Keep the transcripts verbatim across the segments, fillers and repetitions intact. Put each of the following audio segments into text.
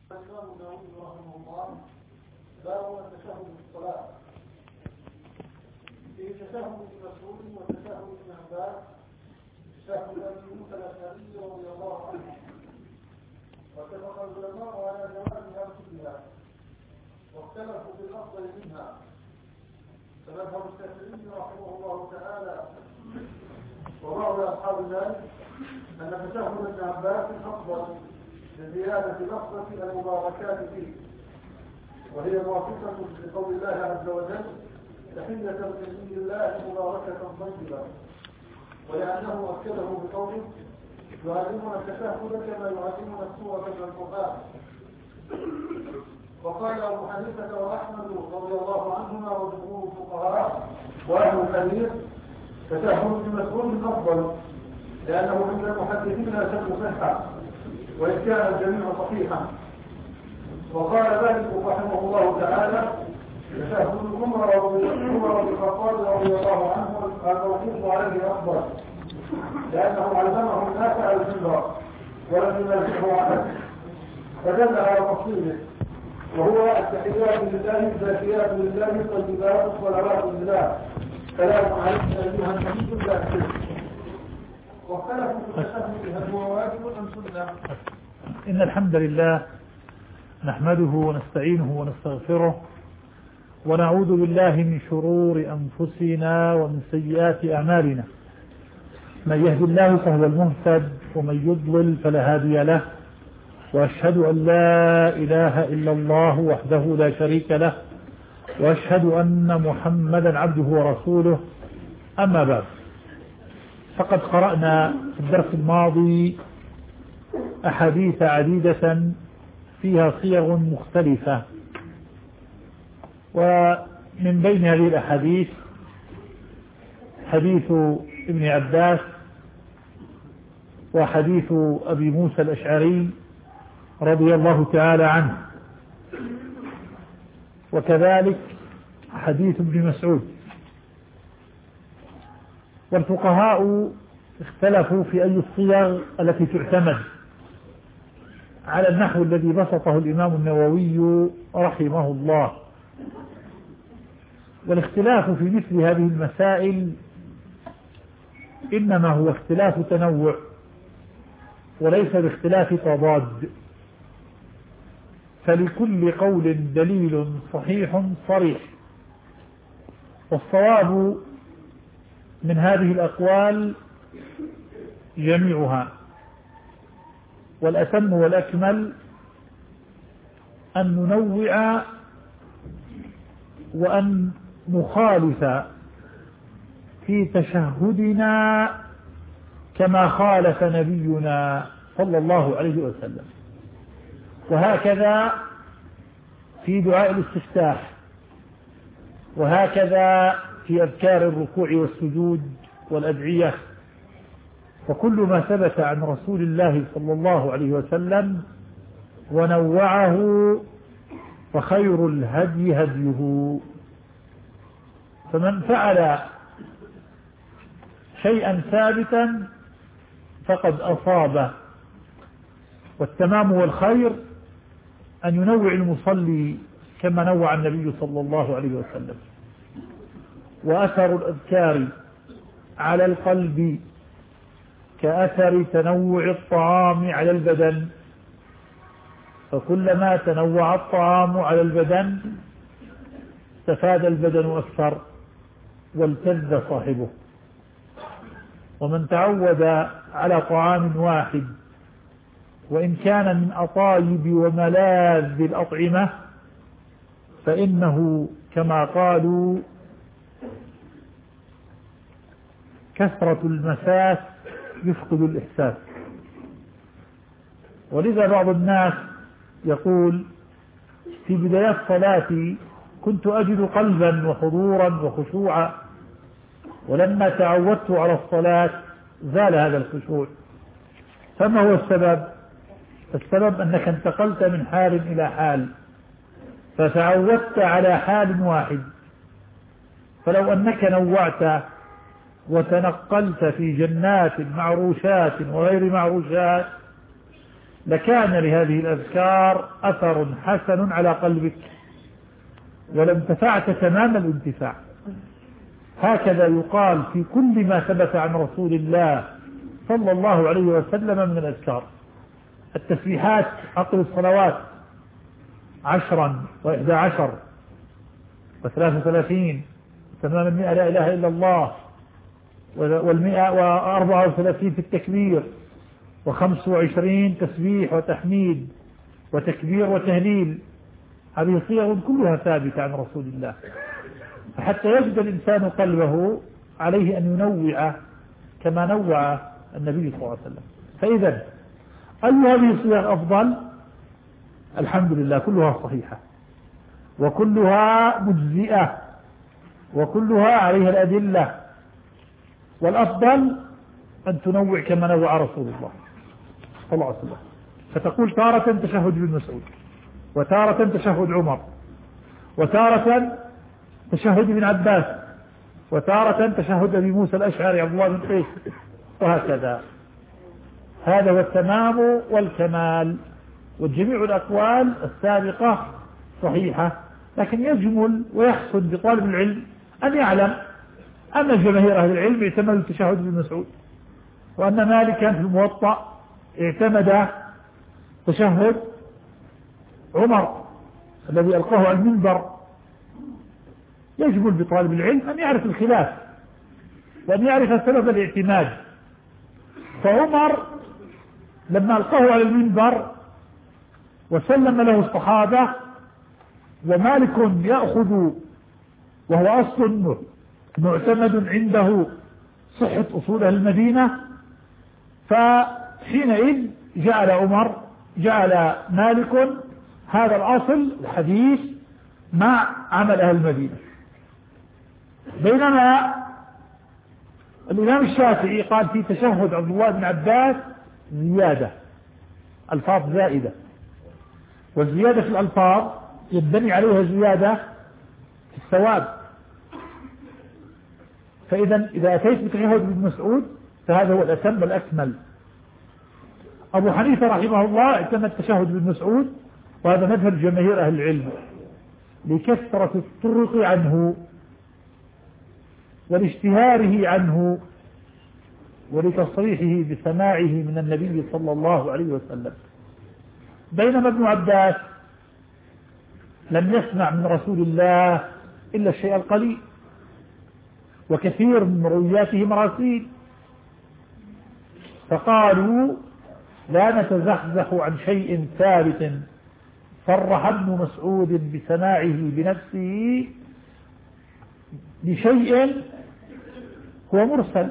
الإمام النووي رحمه الله باب التشهد في الصلاة. في تشهد ابن مسعود وتشهد ابن عباس تشهد أبي موسى الأشعري رضي الله عنه، واتفق العلماء على جوازها كلها واختلفوا في الأفضل منها، فمذهب الشافعي رحمه الله تعالى وبعض أصحاب المالك أن تشهد ابن عباس أفضل لزيادة لفظة المباركات فيه، وهي موافقة لقول الله عز وجل: تحية من عند الله مباركة طيبة، ولأنه أكده بقوله: يعلمنا التشهد كما يعلمنا السورة من القرآن. وقال أبو حنيفة وأحمد رضي الله عنهما وجمهور الفقهاء وأهل الحديث: تشهد ابن مسعود أفضل، لأنه عند المحدثين أشد صحة، وإن كان الجميع صحيحا. وقال مالك رحمه الله تعالى: تشهد عمر بن الخطاب رضي الله عنه الموقوف عليه أفضل، لأنه علمه الناس على المنبر ولم ينازعه عنه، فدل على تفصيله، وهو التحيات لله الزاكيات لله الطيبات الصلوات لله سلام عليك أيها النبي الزاكي. واختلفوا في التشهد هل هو واجب أم سنة. إن الحمد لله نحمده ونستعينه ونستغفره ونعوذ بالله من شرور أنفسنا ومن سيئات أعمالنا، من يهد الله فهو المهتد ومن يضلل فلا هادي له، وأشهد أن لا إله إلا الله وحده لا شريك له، وأشهد أن محمدا عبده ورسوله. أما بعد، فقد قرأنا في الدرس الماضي أحاديث عديدة فيها صيغ مختلفة، ومن بين هذه الأحاديث حديث ابن عباس وحديث أبي موسى الأشعري رضي الله تعالى عنه، وكذلك حديث ابن مسعود. والفقهاء اختلفوا في أي الصيغ التي تعتمد على النحو الذي بسطه الإمام النووي رحمه الله. والاختلاف في مثل هذه المسائل إنما هو اختلاف تنوع وليس باختلاف تضاد، فلكل قول دليل صحيح صريح، والصواب من هذه الأقوال جميعها، والأتم والأكمل أن ننوع وأن نخالف في تشهدنا كما خالف نبينا صلى الله عليه وسلم، وهكذا في دعاء الاستفتاح، وهكذا في أذكار الركوع والسجود والأدعية. فكل ما ثبت عن رسول الله صلى الله عليه وسلم ونوعه فخير الهدي هديه. فمن فعل شيئا ثابتا فقد أصاب، والتمام والخير أن ينوع المصلي كما نوع النبي صلى الله عليه وسلم. وأثر الأذكار على القلب كأثر تنوع الطعام على البدن، فكلما تنوع الطعام على البدن استفاد البدن أكثر والتذ صاحبه. ومن تعود على طعام واحد وإن كان من أطايب وملاذ الأطعمة فإنه كما قالوا كثرة المساس يفقد الإحساس. ولذا بعض الناس يقول: في بدايات صلاتي كنت أجد قلبا وحضورا وخشوعا، ولما تعودت على الصلاة زال هذا الخشوع. فما هو السبب؟ السبب أنك انتقلت من حال إلى حال، فتعودت على حال واحد. فلو أنك نوعت وتنقلت في جنات معروشات وغير معروشات لكان لهذه الأذكار أثر حسن على قلبك ولانتفعت تمام الانتفاع. هكذا يقال في كل ما ثبت عن رسول الله صلى الله عليه وسلم من الأذكار. التسبيحات عقب الصلوات عشرا وإحدى عشر وثلاث وثلاثين تمام المئة لا إله إلا الله، والمئة وأربعة وثلاثين في التكبير، وخمس وعشرين تسبيح وتحميد وتكبير وتهليل. هذه صيغ كلها ثابتة عن رسول الله، فحتى يجد الإنسان قلبه عليه أن ينوع كما نوع النبي صلى الله عليه وسلم. فإذا أي هذه الصيغ أفضل؟ الحمد لله كلها صحيحة وكلها مجزئة وكلها عليها الأدلة، والأفضل أن تنوع كما نوع رسول الله صلى الله عليه وسلم. فتقول تارة تشهد بن مسعود، وتارة تشهد عمر، وتارة تشهد بن عباس، وتارة تشهد أبي موسى الأشعري عبد الله بن قيس، وهكذا. هذا هو التمام والكمال. وجميع الأقوال السابقة صحيحة، لكن يجمل ويحسن بطالب العلم أن يعلم أن جماهير أهل العلم اعتمدوا التشهد بن مسعود، وأن مالكا في الموطأ اعتمد تشهد عمر الذي ألقاه على المنبر. يجمل بطالب العلم أن يعرف الخلاف وأن يعرف سبب الاعتماد. فعمر لما ألقاه على المنبر وسلم له الصحابة، ومالك يأخذ وهو أصل معتمد عنده صحة أصول المدينة، فحينئذ جعل عمر جعل مالك هذا الأصل الحديث مع عمل أهل المدينة. بينما الإمام الشافعي قال في تشهد عبد الله بن عباس زيادة، ألفاظ زائدة، والزيادة في الألفاظ يبني عليها زيادة في الثواب. فإذا إذا أتيت بتشهد ابن مسعود فهذا هو الأتم والأكمل. أبو حنيفة رحمه الله اعتمد تشهد ابن مسعود، وهذا مذهب جماهير أهل العلم لكثرة الطرق عنه ولاشتهاره عنه ولتصريحه بسماعه من النبي صلى الله عليه وسلم. بينما ابن عباس لم يسمع من رسول الله إلا الشيء القليل، وكثير من مروياته مراسيل، فقالوا لا نتزحزح عن شيء ثابت صرح ابن مسعود بسماعه بنفسه بشيء هو مرسل،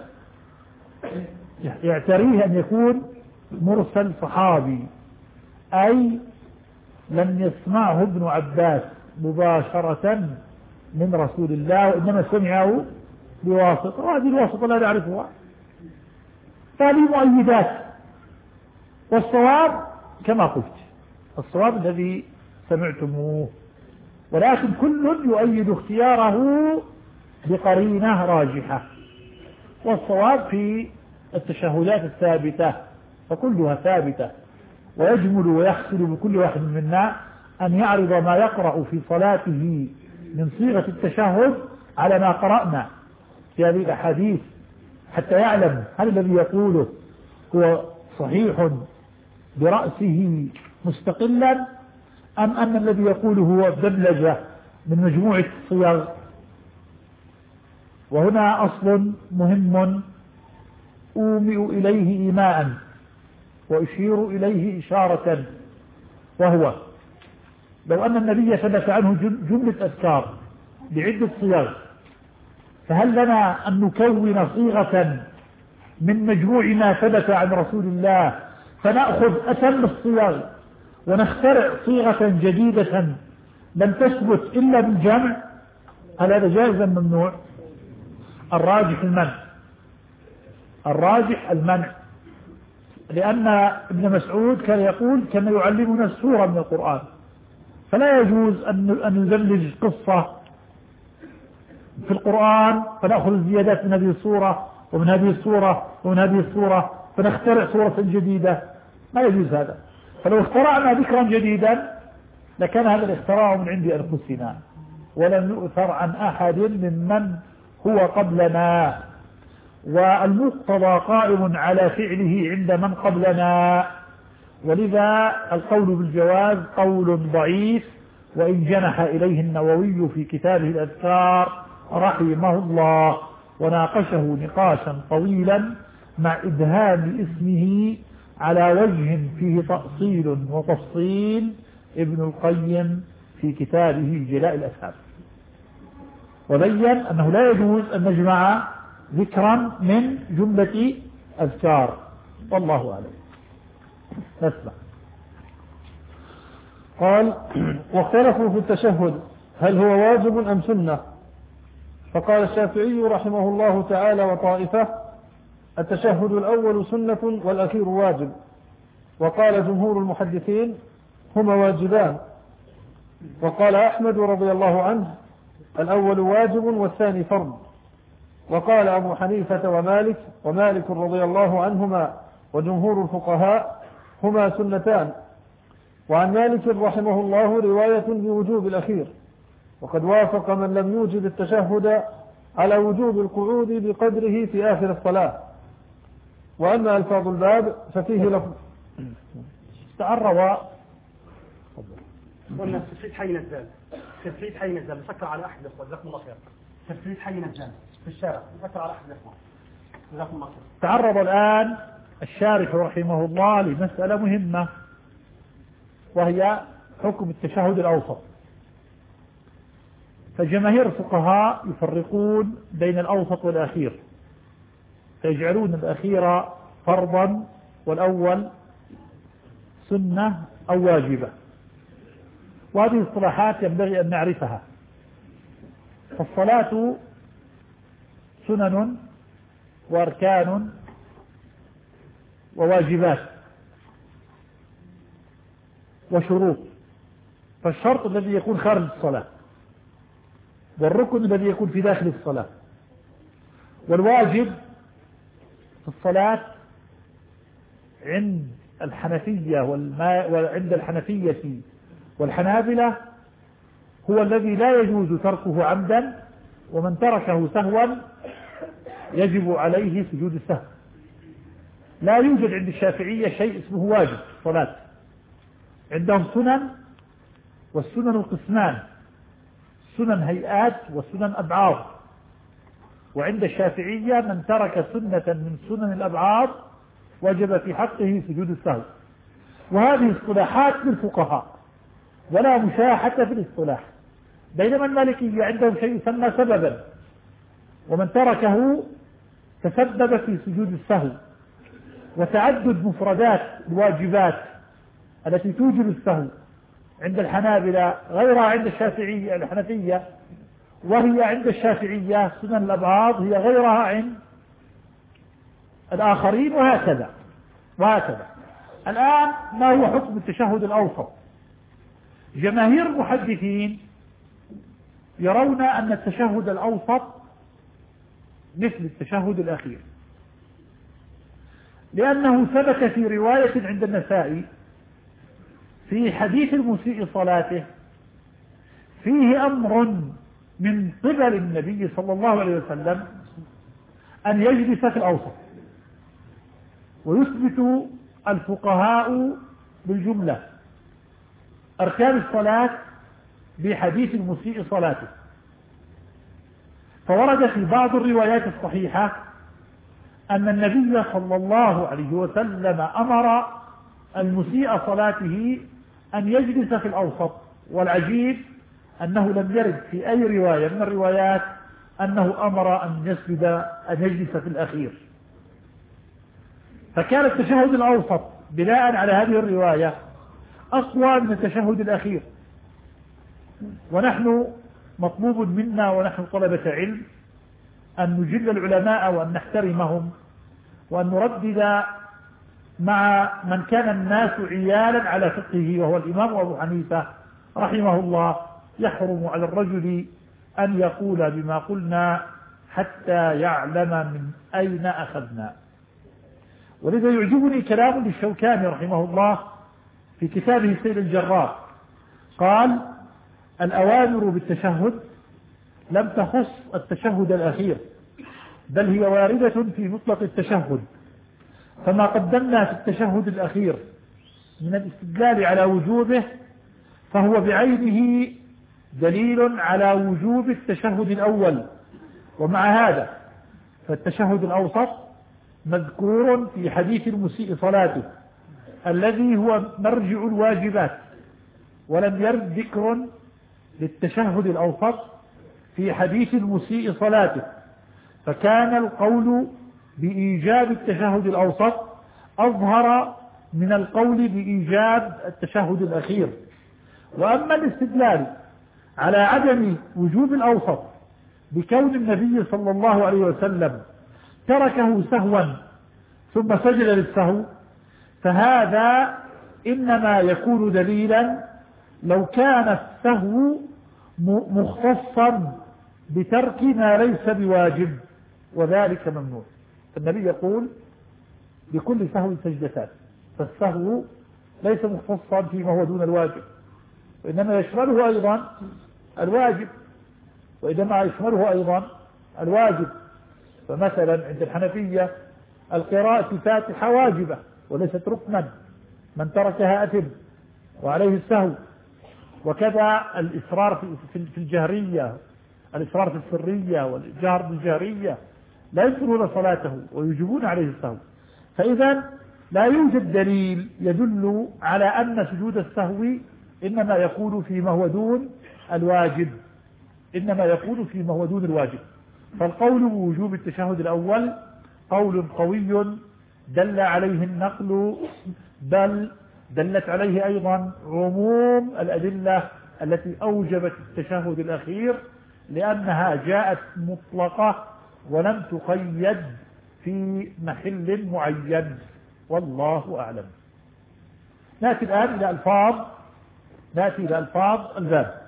يعتريه أن يكون مرسل صحابي، أي لم يسمعه ابن عباس مباشرة من رسول الله، وإنما سمعه بواسطة، وهذه الواسطة لا نعرفها، فهذه مؤيدات. والصواب كما قلت الصواب الذي سمعتموه، ولكن كل يؤيد اختياره بقرينة راجحة. والصواب في التشهدات الثابتة فكلها ثابتة، ويجمل ويحصل بكل واحد منا أن يعرض ما يقرأ في صلاته من صيغة التشهد على ما قرأنا في هذه الأحاديث، حتى يعلم هل الذي يقوله هو صحيح برأسه مستقلا، أم أن الذي يقوله هو دبلجة من مجموعة الصيغ. وهنا أصل مهم أومئ إليه إيماء وأشير إليه إشارة، وهو لو أن النبي ثبت عنه جملة أذكار بعدة صيغ، فهل لنا أن نكون صيغة من مجموع ما ثبت عن رسول الله فنأخذ أتم الصيغ ونخترع صيغة جديدة لم تثبت إلا بالجمع؟ هل هذا جائز أم ممنوع؟ الراجح المنع، الراجح المنع، لأن ابن مسعود كان يقول كما يعلمنا السورة من القرآن، فلا يجوز أن ندلج قصة في القرآن فنأخذ الزيادات من هذه السورة ومن هذه السورة ومن هذه السورة فنخترع سورة جديدة، ما يجوز هذا. فلو اخترعنا ذكرا جديدا لكان هذا الاختراع من عند أنفسنا ولم يؤثر عن أحد ممن هو قبلنا، والمقتضى قائم على فعله عند من قبلنا، ولذا القول بالجواز قول ضعيف، وإن جنح إليه النووي في كتابه الأذكار رحمه الله وناقشه نقاشا طويلا مع إدهام اسمه على وجه فيه تأصيل وتفصيل ابن القيم في كتابه جلاء الأفهام، وبين أنه لا يجوز أن نجمع ذكرا من جملة أذكار، والله أعلم. نسمع. قال: واختلفوا في التشهد هل هو واجب أم سنة؟ فقال الشافعي رحمه الله تعالى وطائفة: التشهد الأول سنة والأخير واجب. وقال جمهور المحدثين: هما واجبان. وقال أحمد رضي الله عنه: الأول واجب والثاني فرض. وقال أبو حنيفة ومالك ومالك رضي الله عنهما وجمهور الفقهاء: هما سنتان. وعن مالك رحمه الله رواية بوجوب الأخير، وقد وافق من لم يوجب التشهد على وجوب القعود بقدره في آخر الصلاة. وأما ألفاظ الباب ففيه لفظ تعرض قلنا تفريط حي نزال تفريط حي نزال نفكر على أحد الأخوة جزاكم الله خير. تفريط حي نزال في الشارع نفكر على أحد الأخوة جزاكم الله خير. تعرض الآن الشارح رحمه الله لمسألة مهمة، وهي حكم التشهد الأوسط. فجماهير الفقهاء يفرقون بين الأوسط والأخير، فيجعلون الأخير فرضا والأول سنة أو واجبة، وهذه الصلاحات ينبغي أن نعرفها. فالصلاة سنن وأركان وواجبات وشروط، فالشرط الذي يكون خارج الصلاة، والركن الذي يكون في داخل الصلاة، والواجب في الصلاة عند الحنفية وعند الحنفية والحنابلة هو الذي لا يجوز تركه عمدا، ومن تركه سهوا يجب عليه سجود السهو. لا يوجد عند الشافعية شيء اسمه واجب في الصلاة، عندهم سنن، والسنن قسمان: سنن هيئات وسنن أبعاد. وعند الشافعية من ترك سنة من سنن الأبعاد وجب في حقه سجود السهو. وهذه اصطلاحات للفقهاء ولا مشاحة في الاصطلاح، بينما المالكية عندهم شيء يسمى سببا، ومن تركه تسبب في سجود السهو. وتعدد مفردات الواجبات التي توجب السهو عند الحنابلة غيرها عند الشافعية الحنفية، وهي عند الشافعية سنن الأبعاد هي غيرها عند الآخرين، وهكذا وهكذا. الآن ما هو حكم التشهد الأوسط؟ جماهير المحدثين يرون أن التشهد الأوسط مثل التشهد الأخير، لأنه ثبت في رواية عند النسائي في حديث المسيء صلاته فيه أمر من قبل النبي صلى الله عليه وسلم أن يجلس في الأوسط. ويثبت الفقهاء بالجملة أركان الصلاة بحديث المسيء صلاته، فورد في بعض الروايات الصحيحة أن النبي صلى الله عليه وسلم أمر المسيء صلاته أن يجلس في الأوسط. والعجيب أنه لم يرد في أي رواية من الروايات أنه أمر أن يسجد أن يجلس في الأخير. فكان التشهد الأوسط بناء على هذه الرواية أقوى من التشهد الأخير. ونحن مطلوب منا ونحن طلبة علم أن نجل العلماء وأن نحترمهم وأن نردد مع من كان الناس عيالا على فقهه، وهو الإمام أبو حنيفة رحمه الله. يحرم على الرجل أن يقول بما قلنا حتى يعلم من أين أخذنا. ولذا يعجبني كلام للشوكاني رحمه الله في كتابه سيل الجراح قال الأوامر بالتشهد لم تخص التشهد الأخير، بل هي واردة في مطلق التشهد، فما قدمنا في التشهد الأخير من الاستدلال على وجوبه فهو بعينه دليل على وجوب التشهد الأول. ومع هذا فالتشهد الأوسط مذكور في حديث المسيء صلاته الذي هو مرجع الواجبات، ولم يرد ذكر للتشهد الأوسط في حديث المسيء صلاته، فكان القول بإيجاب التشهد الأوسط أظهر من القول بإيجاب التشهد الأخير. وأما الاستدلال على عدم وجوب الأوسط بكون النبي صلى الله عليه وسلم تركه سهوا ثم سجد للسهو، فهذا إنما يكون دليلا لو كان السهو مختصا بترك ما ليس بواجب، وذلك ممنوع. النبي يقول بكل سهو سجدتان، فالسهو ليس مختصا فيما هو دون الواجب، وإنما يشمله أيضا الواجب، وإنما يشمله أيضا الواجب. فمثلا عند الحنفية القراءة الفاتحة واجبة وليست ركنا، من تركها أثم وعليه السهو. وكذا الإصرار في الجهرية، الإصرار في السرية والجهر بالجهرية لا يبطلون صلاته ويجبون عليه السهو. فإذا لا يوجد دليل يدل على أن سجود السهو إنما يكون فيما هو دون الواجب، إنما يكون فيما هو دون الواجب. فالقول بوجوب التشهد الأول قول قوي دل عليه النقل، بل دلت عليه أيضا عموم الأدلة التي أوجبت التشهد الأخير، لأنها جاءت مطلقة ولم تقيد في محل معين، والله أعلم. نأتي الآن إلى ألفاظ نأتي إلى ألفاظ الباب.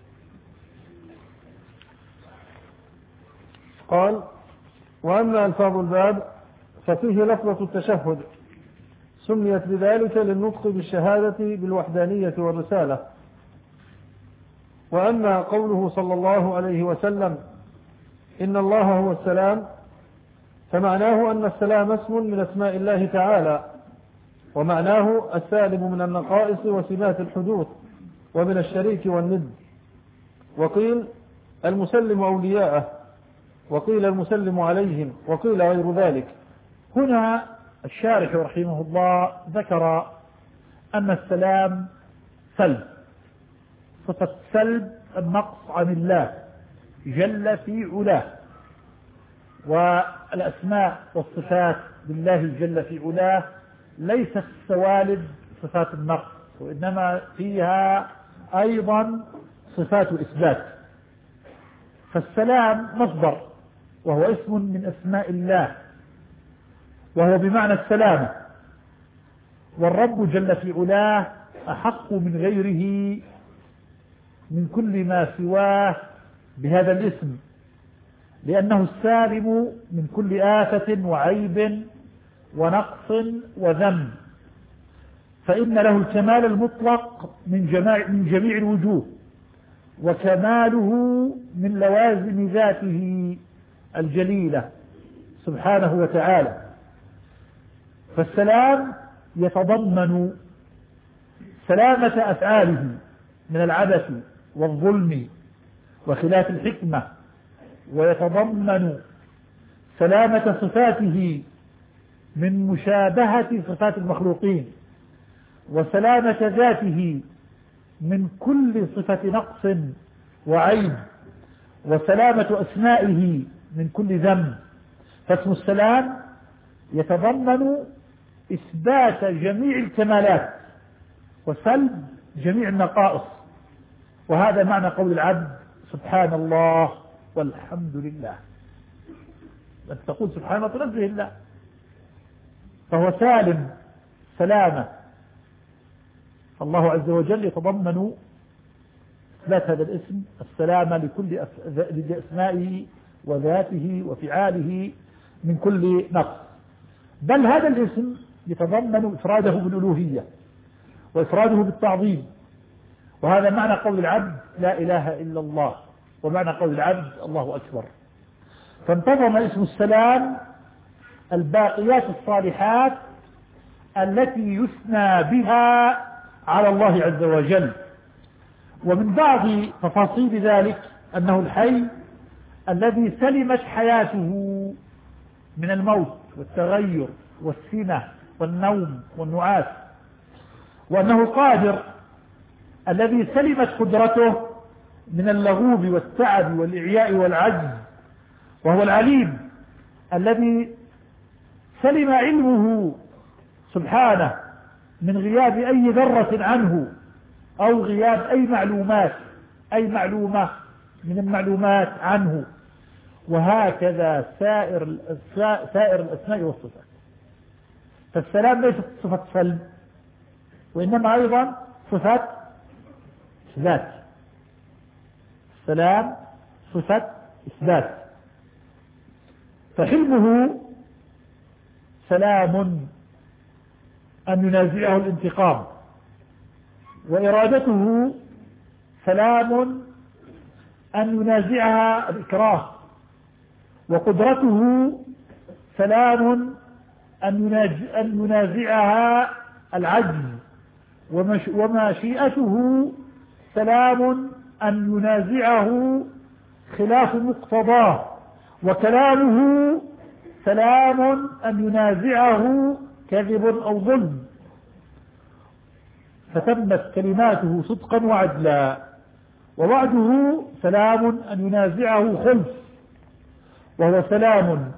قال وأما ألفاظ الباب ففيه لفظة التشهد سميت بذلك للنطق بالشهادة بالوحدانية والرسالة. وأما قوله صلى الله عليه وسلم إن الله هو السلام فمعناه أن السلام اسم من أسماء الله تعالى، ومعناه السالم من النقائص وسمات الحدوث ومن الشريك والند. وقيل المسلم أولياءه، وقيل المسلم عليهم، وقيل غير ذلك. هنا الشارح رحمه الله ذكر أن السلام سلب، صفة سلب النقص عن الله جل في علاه، والأسماء والصفات لله جل في علاه ليست سوالب صفات النقص، وإنما فيها أيضا صفات الإثبات. فالسلام مصدر وهو اسم من أسماء الله، وهو بمعنى السلامة، والرب جل في علاه أحق من غيره من كل ما سواه بهذا الاسم، لأنه السالم من كل آفة وعيب ونقص وذنب، فإن له الكمال المطلق من جميع, من جميع الوجوه، وكماله من لوازم ذاته الجليلة سبحانه وتعالى. فالسلام يتضمن سلامة أفعاله من العبث والظلم وخلاف الحكمة، ويتضمن سلامة صفاته من مشابهة صفات المخلوقين، وسلامة ذاته من كل صفة نقص وعيب، وسلامة أسمائه من كل ذنب. فاسم السلام يتضمن إثبات جميع الكمالات وسلب جميع النقائص، وهذا معنى قول العبد سبحان الله والحمد لله. أن تقول سبحان الله تنزه الله، فهو سالم سلامة. الله عز وجل يتضمن إثبات هذا الاسم السلامة لكل أسمائه وذاته وفعاله من كل نقص، بل هذا الاسم يتضمن إفراده بالألوهية، وإفراده بالتعظيم. وهذا معنى قول العبد لا إله إلا الله، ومعنى قول العبد الله أكبر. فانتظم اسم السلام الباقيات الصالحات التي يثنى بها على الله عز وجل. ومن بعض تفاصيل ذلك أنه الحي الذي سلمت حياته من الموت والتغير والسنة والنوم والنعاس، وأنه القادر الذي سلمت قدرته من اللغوب والتعب والإعياء والعجز، وهو العليم الذي سلم علمه سبحانه من غياب أي ذرة عنه أو غياب أي معلومات أي معلومة من المعلومات عنه. وهكذا سائر سائر الأسماء والصفات. فالسلام ليست صفة سلم، وإنما أيضا صفة إثبات. السلام صفة إثبات. فحلمه سلام أن ينازعه الانتقام، وإرادته سلام أن ينازعها الإكراه، وقدرته سلام أن ينازعها العجز، ومشيئته سلام أن ينازعه خلاف مقتضاه، وكلامه سلام أن ينازعه كذب أو ظلم. فتمت كلماته صدقا وعدلا. ووعده سلام أن ينازعه خلف، وهو سلام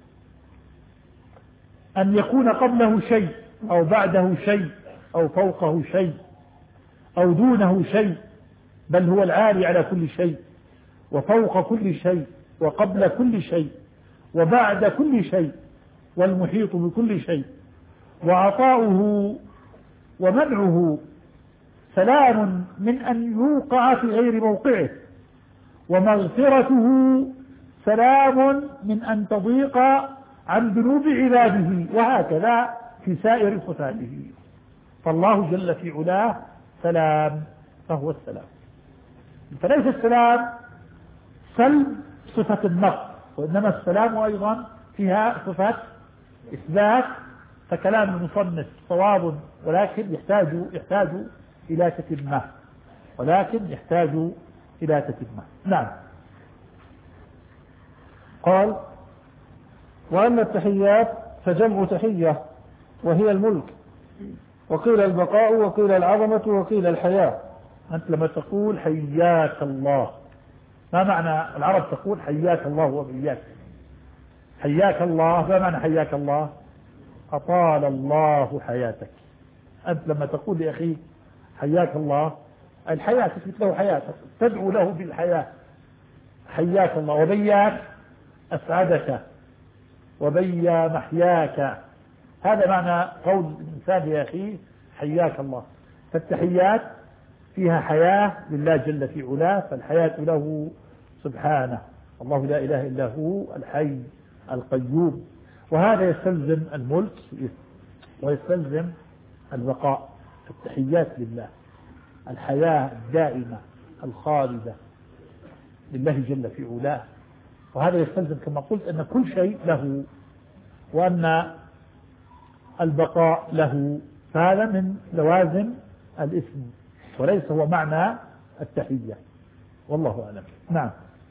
أن يكون قبله شيء أو بعده شيء أو فوقه شيء أو دونه شيء، بل هو العالي على كل شيء وفوق كل شيء وقبل كل شيء وبعد كل شيء والمحيط بكل شيء. وعطاؤه ومنعه سلام من أن يوقع في غير موقعه، ومغفرته سلام من أن تضيق عن ذنوب عباده، وهكذا في سائر صفاته. فالله جل في علاه سلام، فهو السلام. فليس السلام سلب صفة النقص، وإنما السلام أيضا فيها صفة إثبات. فكلام المصنف صواب، ولكن يحتاج يحتاج إلى تتمة، ولكن يحتاج إلى تتمة. نعم. قال: وأما التحيات فجمع تحية، وهي الملك، وقيل البقاء، وقيل العظمة، وقيل الحياة. أنت لما تقول حياك الله، ما معنى؟ العرب تقول حياك الله وبياك. حياك الله ما معنى حياك الله؟ أطال الله حياتك. أنت لما تقول لأخيك حياك الله، الحياة تثبت له حياتك، تدعو له بالحياة. حياك الله. وبياك أسعدك، وبيا محياك. هذا معنى قول الإنسان لأخيه حياك الله. فالتحيات فيها حياة لله جل في علاه، فالحياة له سبحانه. الله لا إله إلا هو الحي القيوم. وهذا يستلزم الملك ويستلزم البقاء. التحيات لله، الحياة الدائمة الخالدة لله جل في علاه. وهذا يستلزم كما قلت أن كل شيء له، وأن البقاء له. فهذا من لوازم الاسم، وليس هو معنى التحية، والله أعلم. نعم.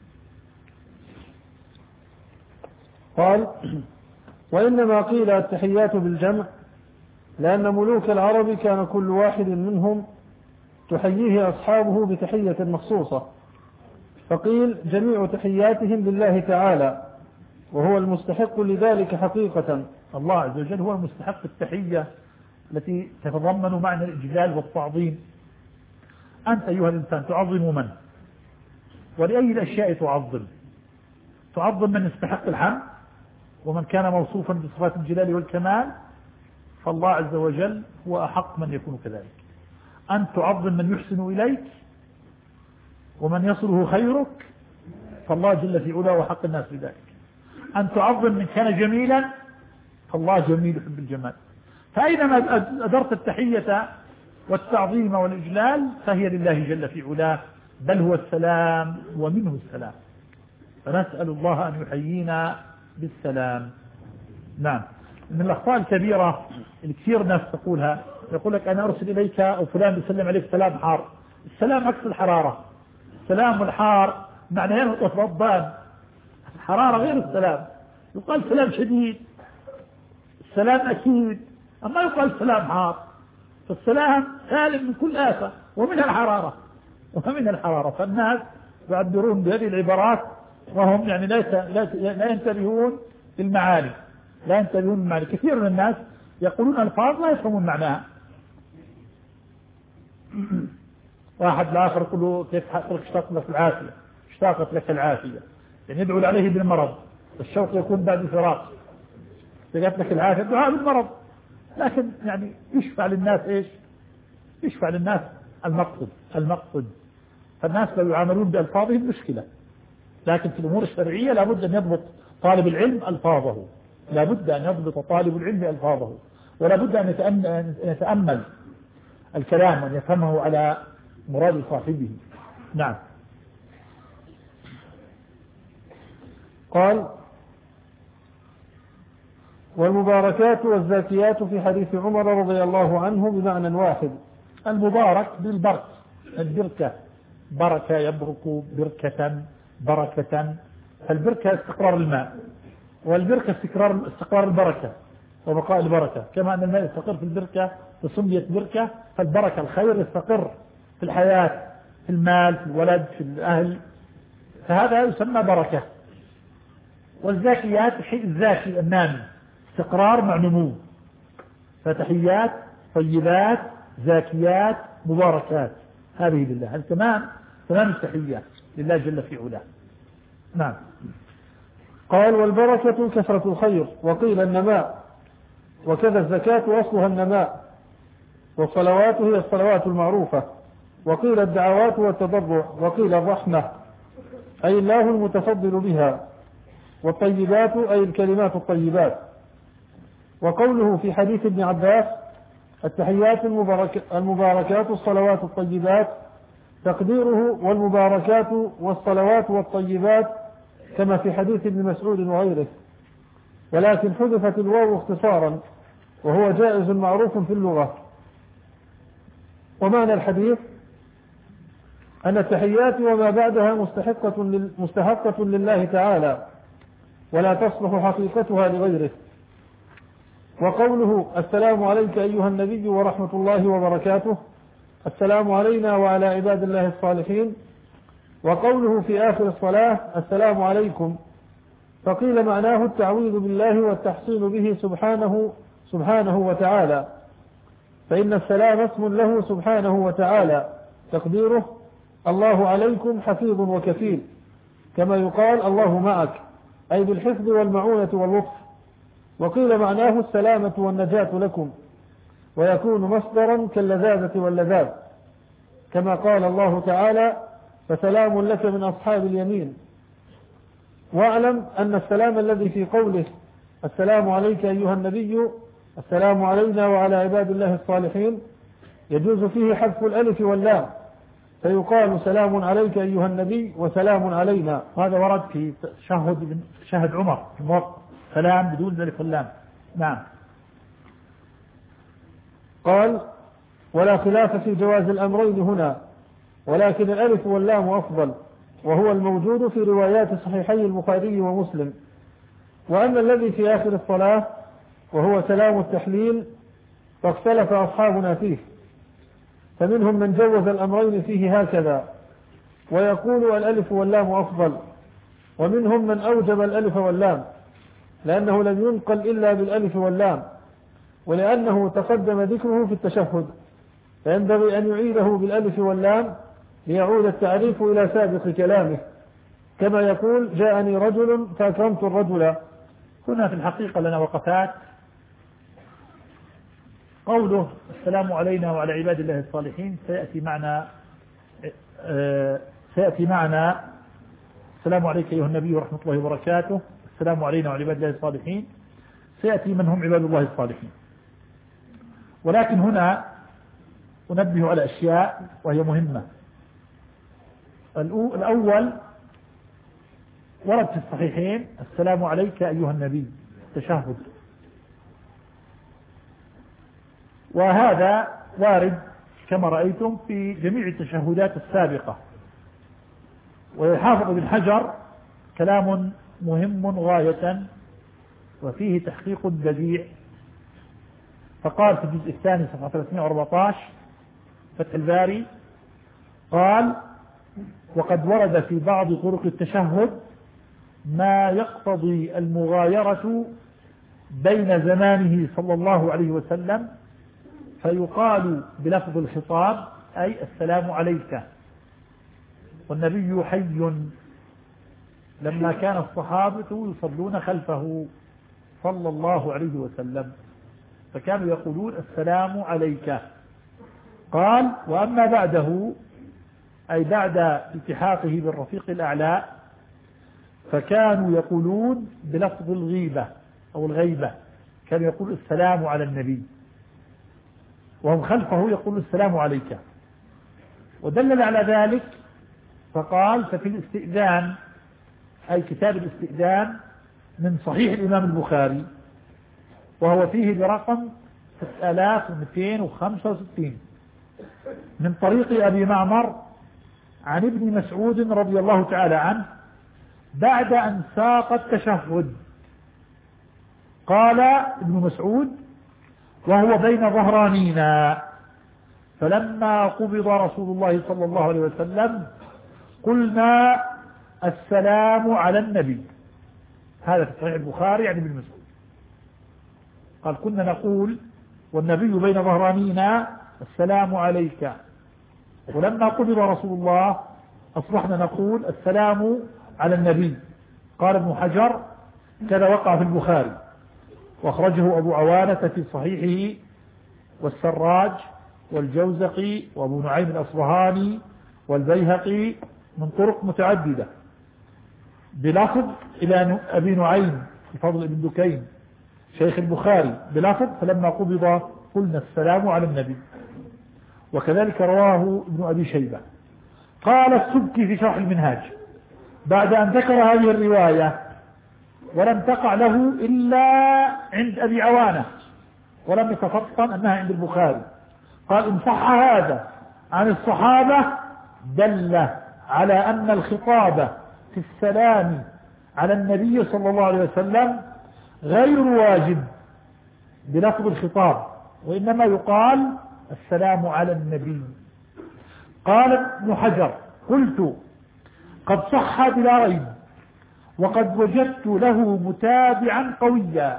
قال: وإنما قيل التحيات بالجمع لأن ملوك العرب كان كل واحد منهم تحييه أصحابه بتحية مخصوصة، فقيل جميع تحياتهم لله تعالى، وهو المستحق لذلك حقيقة. الله عز وجل هو المستحق التحية التي تتضمن معنى الإجلال والتعظيم. أنت أيها الإنسان تعظم من؟ ولأي الأشياء تعظم؟ تعظم من يستحق الحمد، ومن كان موصوفا بصفات الجلال والكمال، فالله عز وجل هو أحق من يكون كذلك. أن تعظم من يحسن إليك ومن يصله خيرك، فالله جل في علاه وحق الناس بذلك. أن تعظم من كان جميلا، فالله جميل يحب الجمال. فأينما أدرت التحية والتعظيم والإجلال فهي لله جل في علاه، بل هو السلام ومنه السلام، فنسأل الله أن يحيينا بالسلام. نعم. من الأخطاء الكبيرة الكثير ناس تقولها، يقول لك أنا أرسل إليك أو فلان بيسلم عليك سلام حار. السلام عكس الحرارة، السلام والحار معناه متضادان، الحرارة غير السلام، يقال سلام شديد، السلام أكيد، أما يقال سلام حار، فالسلام سالم من كل آفة ومن الحرارة ومن الحرارة. فالناس يعبرون بهذه العبارات وهم يعني لا ينتبهون للمعاني، لا ينتبهون للمعاني. كثير من الناس يقولون ألفاظ لا يفهمون معناها. واحد لآخر يقول له كيف اشتاقت لك العافية، اشتاقت لك العافية، يعني يدعو عليه بالمرض، الشوق يكون بعد الفراق، اشتاقت لك العافية دعاء بالمرض، لكن يعني يشفع للناس ايش؟ يشفع للناس المقصد المقصد فالناس لو يعاملون بألفاظهم مشكلة، لكن في الأمور الشرعية لابد أن يضبط طالب العلم ألفاظه، لابد أن يضبط طالب العلم ألفاظه، ولابد أن يتأمل الكلام وأن يفهمه على مراد صاحبه. نعم. قال والمباركات والزاكيات في حديث عمر رضي الله عنه بمعنى واحد. المبارك بالبرك، البركة، بركة يبرك بركة بركة، فالبركة استقرار الماء، والبركة استقرار استقرار البركة وبقاء البركة، كما أن الماء يستقر في البركة فسميت بركة، فالبركة الخير يستقر في الحياة، في المال، في الولد، في الأهل، فهذا يسمى بركة. والزاكيات الزاكي النامي، استقرار مع نمو، فتحيات طيبات زاكيات مباركات، هذه لله، هذا تمام تمام التحيات لله جل في علاه. نعم. قال والبركة كثرة الخير، وقيل النماء، وكذا الزكاة أصلها النماء، والصلوات هي الصلوات المعروفة، وقيل الدعوات والتضرع، وقيل الرحمة أي الله المتفضل بها، والطيبات أي الكلمات الطيبات. وقوله في حديث ابن عباس التحيات المبارك المباركات الصلوات الطيبات، تقديره والمباركات والصلوات والطيبات كما في حديث ابن مسعود وغيره، ولكن حذفت الواو اختصارا، وهو جائز معروف في اللغة. ومعنى الحديث أن التحيات وما بعدها مستحقة, مستحقة لله تعالى، ولا تصلح حقيقتها لغيره. وقوله السلام عليك أيها النبي ورحمة الله وبركاته، السلام علينا وعلى عباد الله الصالحين. وقوله في آخر الصلاة السلام عليكم، فقيل معناه التعويذ بالله والتحصين به سبحانه سبحانه وتعالى، فإن السلام اسم له سبحانه وتعالى، تقديره الله عليكم حفيظ وكفيل، كما يقال الله معك، أي بالحفظ والمعونة واللطف. وقيل معناه السلامة والنجاة لكم، ويكون مصدرا كاللذاذة واللذاذ، كما قال الله تعالى فسلام لك من أصحاب اليمين. واعلم أن السلام الذي في قوله السلام عليك أيها النبي السلام علينا وعلى عباد الله الصالحين يجوز فيه حذف الألف واللام، فيقال سلام عليك أيها النبي وسلام علينا. هذا ورد في شهد شهد عمر في الموقف، سلام بدون الألف واللام. نعم. قال ولا خلاف في جواز الأمرين هنا، ولكن الألف واللام أفضل، وهو الموجود في روايات صحيحي البخاري ومسلم. وأما الذي في آخر الصلاة وهو سلام التحليل فاختلف أصحابنا فيه، فمنهم من جوز الأمرين فيه هكذا ويقول الألف واللام أفضل، ومنهم من أوجب الألف واللام لأنه لم ينقل إلا بالألف واللام، ولأنه تقدم ذكره في التشهد، فينبغي أن يعيده بالألف واللام ليعود التعريف إلى سابق كلامه، كما يقول جاءني رجل فأكرمت الرجل. هنا في الحقيقة لنا وقفات. قوله السلام علينا وعلى عباد الله الصالحين سيأتي معنا سيأتي معنا السلام عليك أيها النبي ورحمة الله وبركاته، السلام علينا وعلى عباد الله الصالحين، سيأتي من هم عباد الله الصالحين. ولكن هنا أنبه على أشياء وهي مهمة. الأول ورد في الصحيحين السلام عليك أيها النبي تشهد، وهذا وارد كما رأيتم في جميع التشهدات السابقة. ويحافظ ابن حجر كلام مهم غاية وفيه تحقيق بديع، فقال في الجزء الثاني صفحة ثلاثمائة وأربعة عشر فتح الباري قال: وقد ورد في بعض طرق التشهد ما يقتضي المغايرة بين زمانه صلى الله عليه وسلم، فيقال بلفظ الخطاب أي السلام عليك، والنبي حي لما كان الصحابة يصلون خلفه صلى الله عليه وسلم فكانوا يقولون السلام عليك. قال: وأما بعده أي بعد التحاقه بالرفيق الأعلى فكانوا يقولون بلفظ الغيبة أو الغيبة، كانوا يقول السلام على النبي وهم خلفه يقول السلام عليك. ودلل على ذلك فقال: ففي الاستئذان أي كتاب الاستئذان من صحيح الإمام البخاري، وهو فيه برقم ستة آلاف ومئتين وخمسة وستين من طريق أبي معمر عن ابن مسعود رضي الله تعالى عنه بعد أن ساق التشهد. قال ابن مسعود: وهو بين ظهرانينا، فلما قبض رسول الله صلى الله عليه وسلم قلنا السلام على النبي. هذا في صحيح البخاري عن ابن مسعود قال: كنا نقول والنبي بين ظهرانينا السلام عليك، ولما قبض رسول الله أصبحنا نقول السلام على النبي. قال ابن حجر: كذا وقع في البخاري، واخرجه أبو عوانة في صحيحه والسراج والجوزقي وأبو نعيم الأصبهاني والبيهقي من طرق متعددة بلفظ إلى أبي نعيم الفضل بن دكين شيخ البخاري بلفظ فلما قبض قلنا السلام على النبي. وكذلك رواه ابن أبي شيبة. قال السبكي في شرح المنهاج بعد أن ذكر هذه الرواية ولم تقع له إلا عند أبي عوانة ولم يتفطن أنها عند البخاري، قال: إن صح هذا عن الصحابة دل على أن الخطاب في السلام على النبي صلى الله عليه وسلم غير واجب بلفظ الخطاب، وإنما يقال السلام على النبي. قال ابن حجر: قلت قد صح بلا ريب، وقد وجدت له متابعا قويا.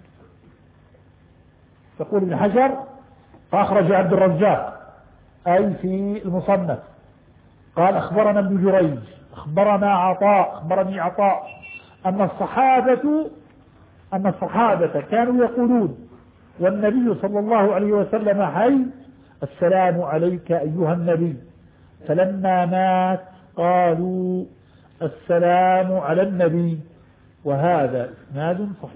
تقول ابن حجر: فأخرج عبد الرزاق أي في المصنف قال: أخبرنا ابن جريج أخبرنا عطاء أخبرني عطاء أن الصحابة أن الصحابة كانوا يقولون والنبي صلى الله عليه وسلم حي السلام عليك أيها النبي، فلما مات قالوا السلام على النبي. وهذا إسناد صحيح.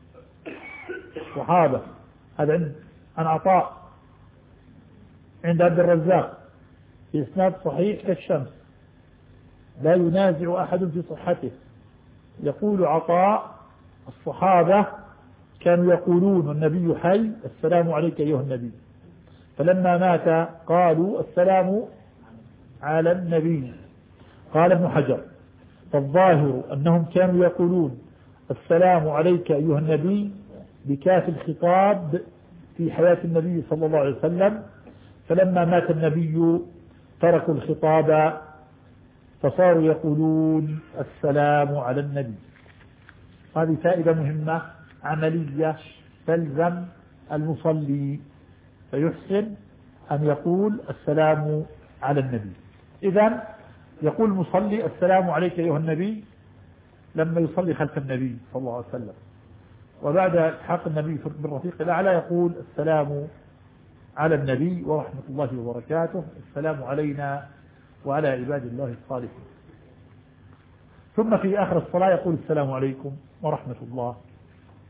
صحابة هذا عند عن عطاء عند عبد الرزاق بإسناد صحيح كالشمس لا ينازع أحد في صحته. يقول عطاء: الصحابة كانوا يقولون والنبي حي السلام عليك أيها النبي، فلما مات قالوا السلام على النبي. قال ابن حجر: فالظاهر أنهم كانوا يقولون السلام عليك أيها النبي بكاف الخطاب في حياة النبي صلى الله عليه وسلم، فلما مات النبي تركوا الخطاب فصاروا يقولون السلام على النبي. هذه فائدة مهمة عملية تلزم المصلي، فيحسن أن يقول السلام على النبي. إذن يقول المصلي السلام عليك أيها النبي لما يصلي خلف النبي صلى الله عليه وسلم، وبعد الحاق النبي بالرفيق الأعلى يقول السلام على النبي ورحمة الله وبركاته، السلام علينا وعلى عباد الله الصالحين. ثم في آخر الصلاة يقول السلام عليكم ورحمة الله.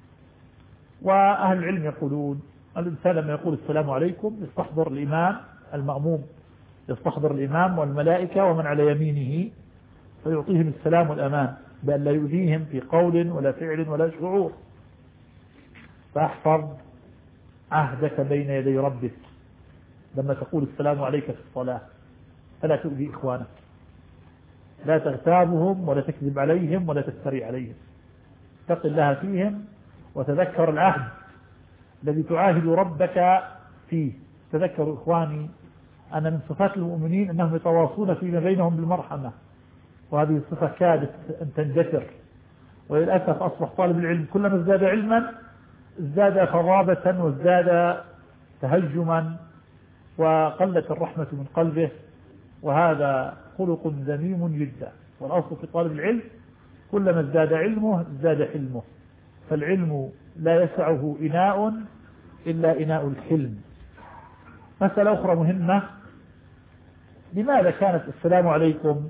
وأهل العلم يقولون الإنسان لما يقول السلام عليكم يستحضر الإمام المأموم يستحضر الإمام والملائكة ومن على يمينه فيعطيهم السلام والأمان بأن لا يؤذيهم في قول ولا فعل ولا شعور. فاحفظ عهدك بين يدي ربك لما تقول السلام عليك في الصلاة، فلا تؤذي إخوانك، لا تغتابهم ولا تكذب عليهم ولا تفتري عليهم، اتق الله فيهم وتذكر العهد الذي تعاهد ربك فيه. تذكروا إخواني أن من صفات المؤمنين أنهم يتواصون فيما بينهم بالمرحمة، وهذه الصفة كادت أن تندثر، وللأسف أصبح طالب العلم كلما ازداد علما ازداد فضابة وازداد تهجما وقلت الرحمة من قلبه، وهذا خلق ذميم جدا. والأصل في طالب العلم كلما ازداد علمه ازداد حلمه، فالعلم لا يسعه إناء إلا إناء الحلم. مسألة أخرى مهمة، لماذا كانت السلام عليكم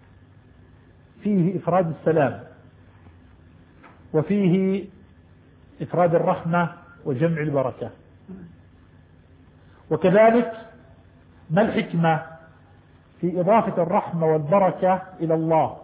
فيه إفراد السلام وفيه إفراد الرحمة وجمع البركة؟ وكذلك ما الحكمة في إضافة الرحمة والبركة إلى الله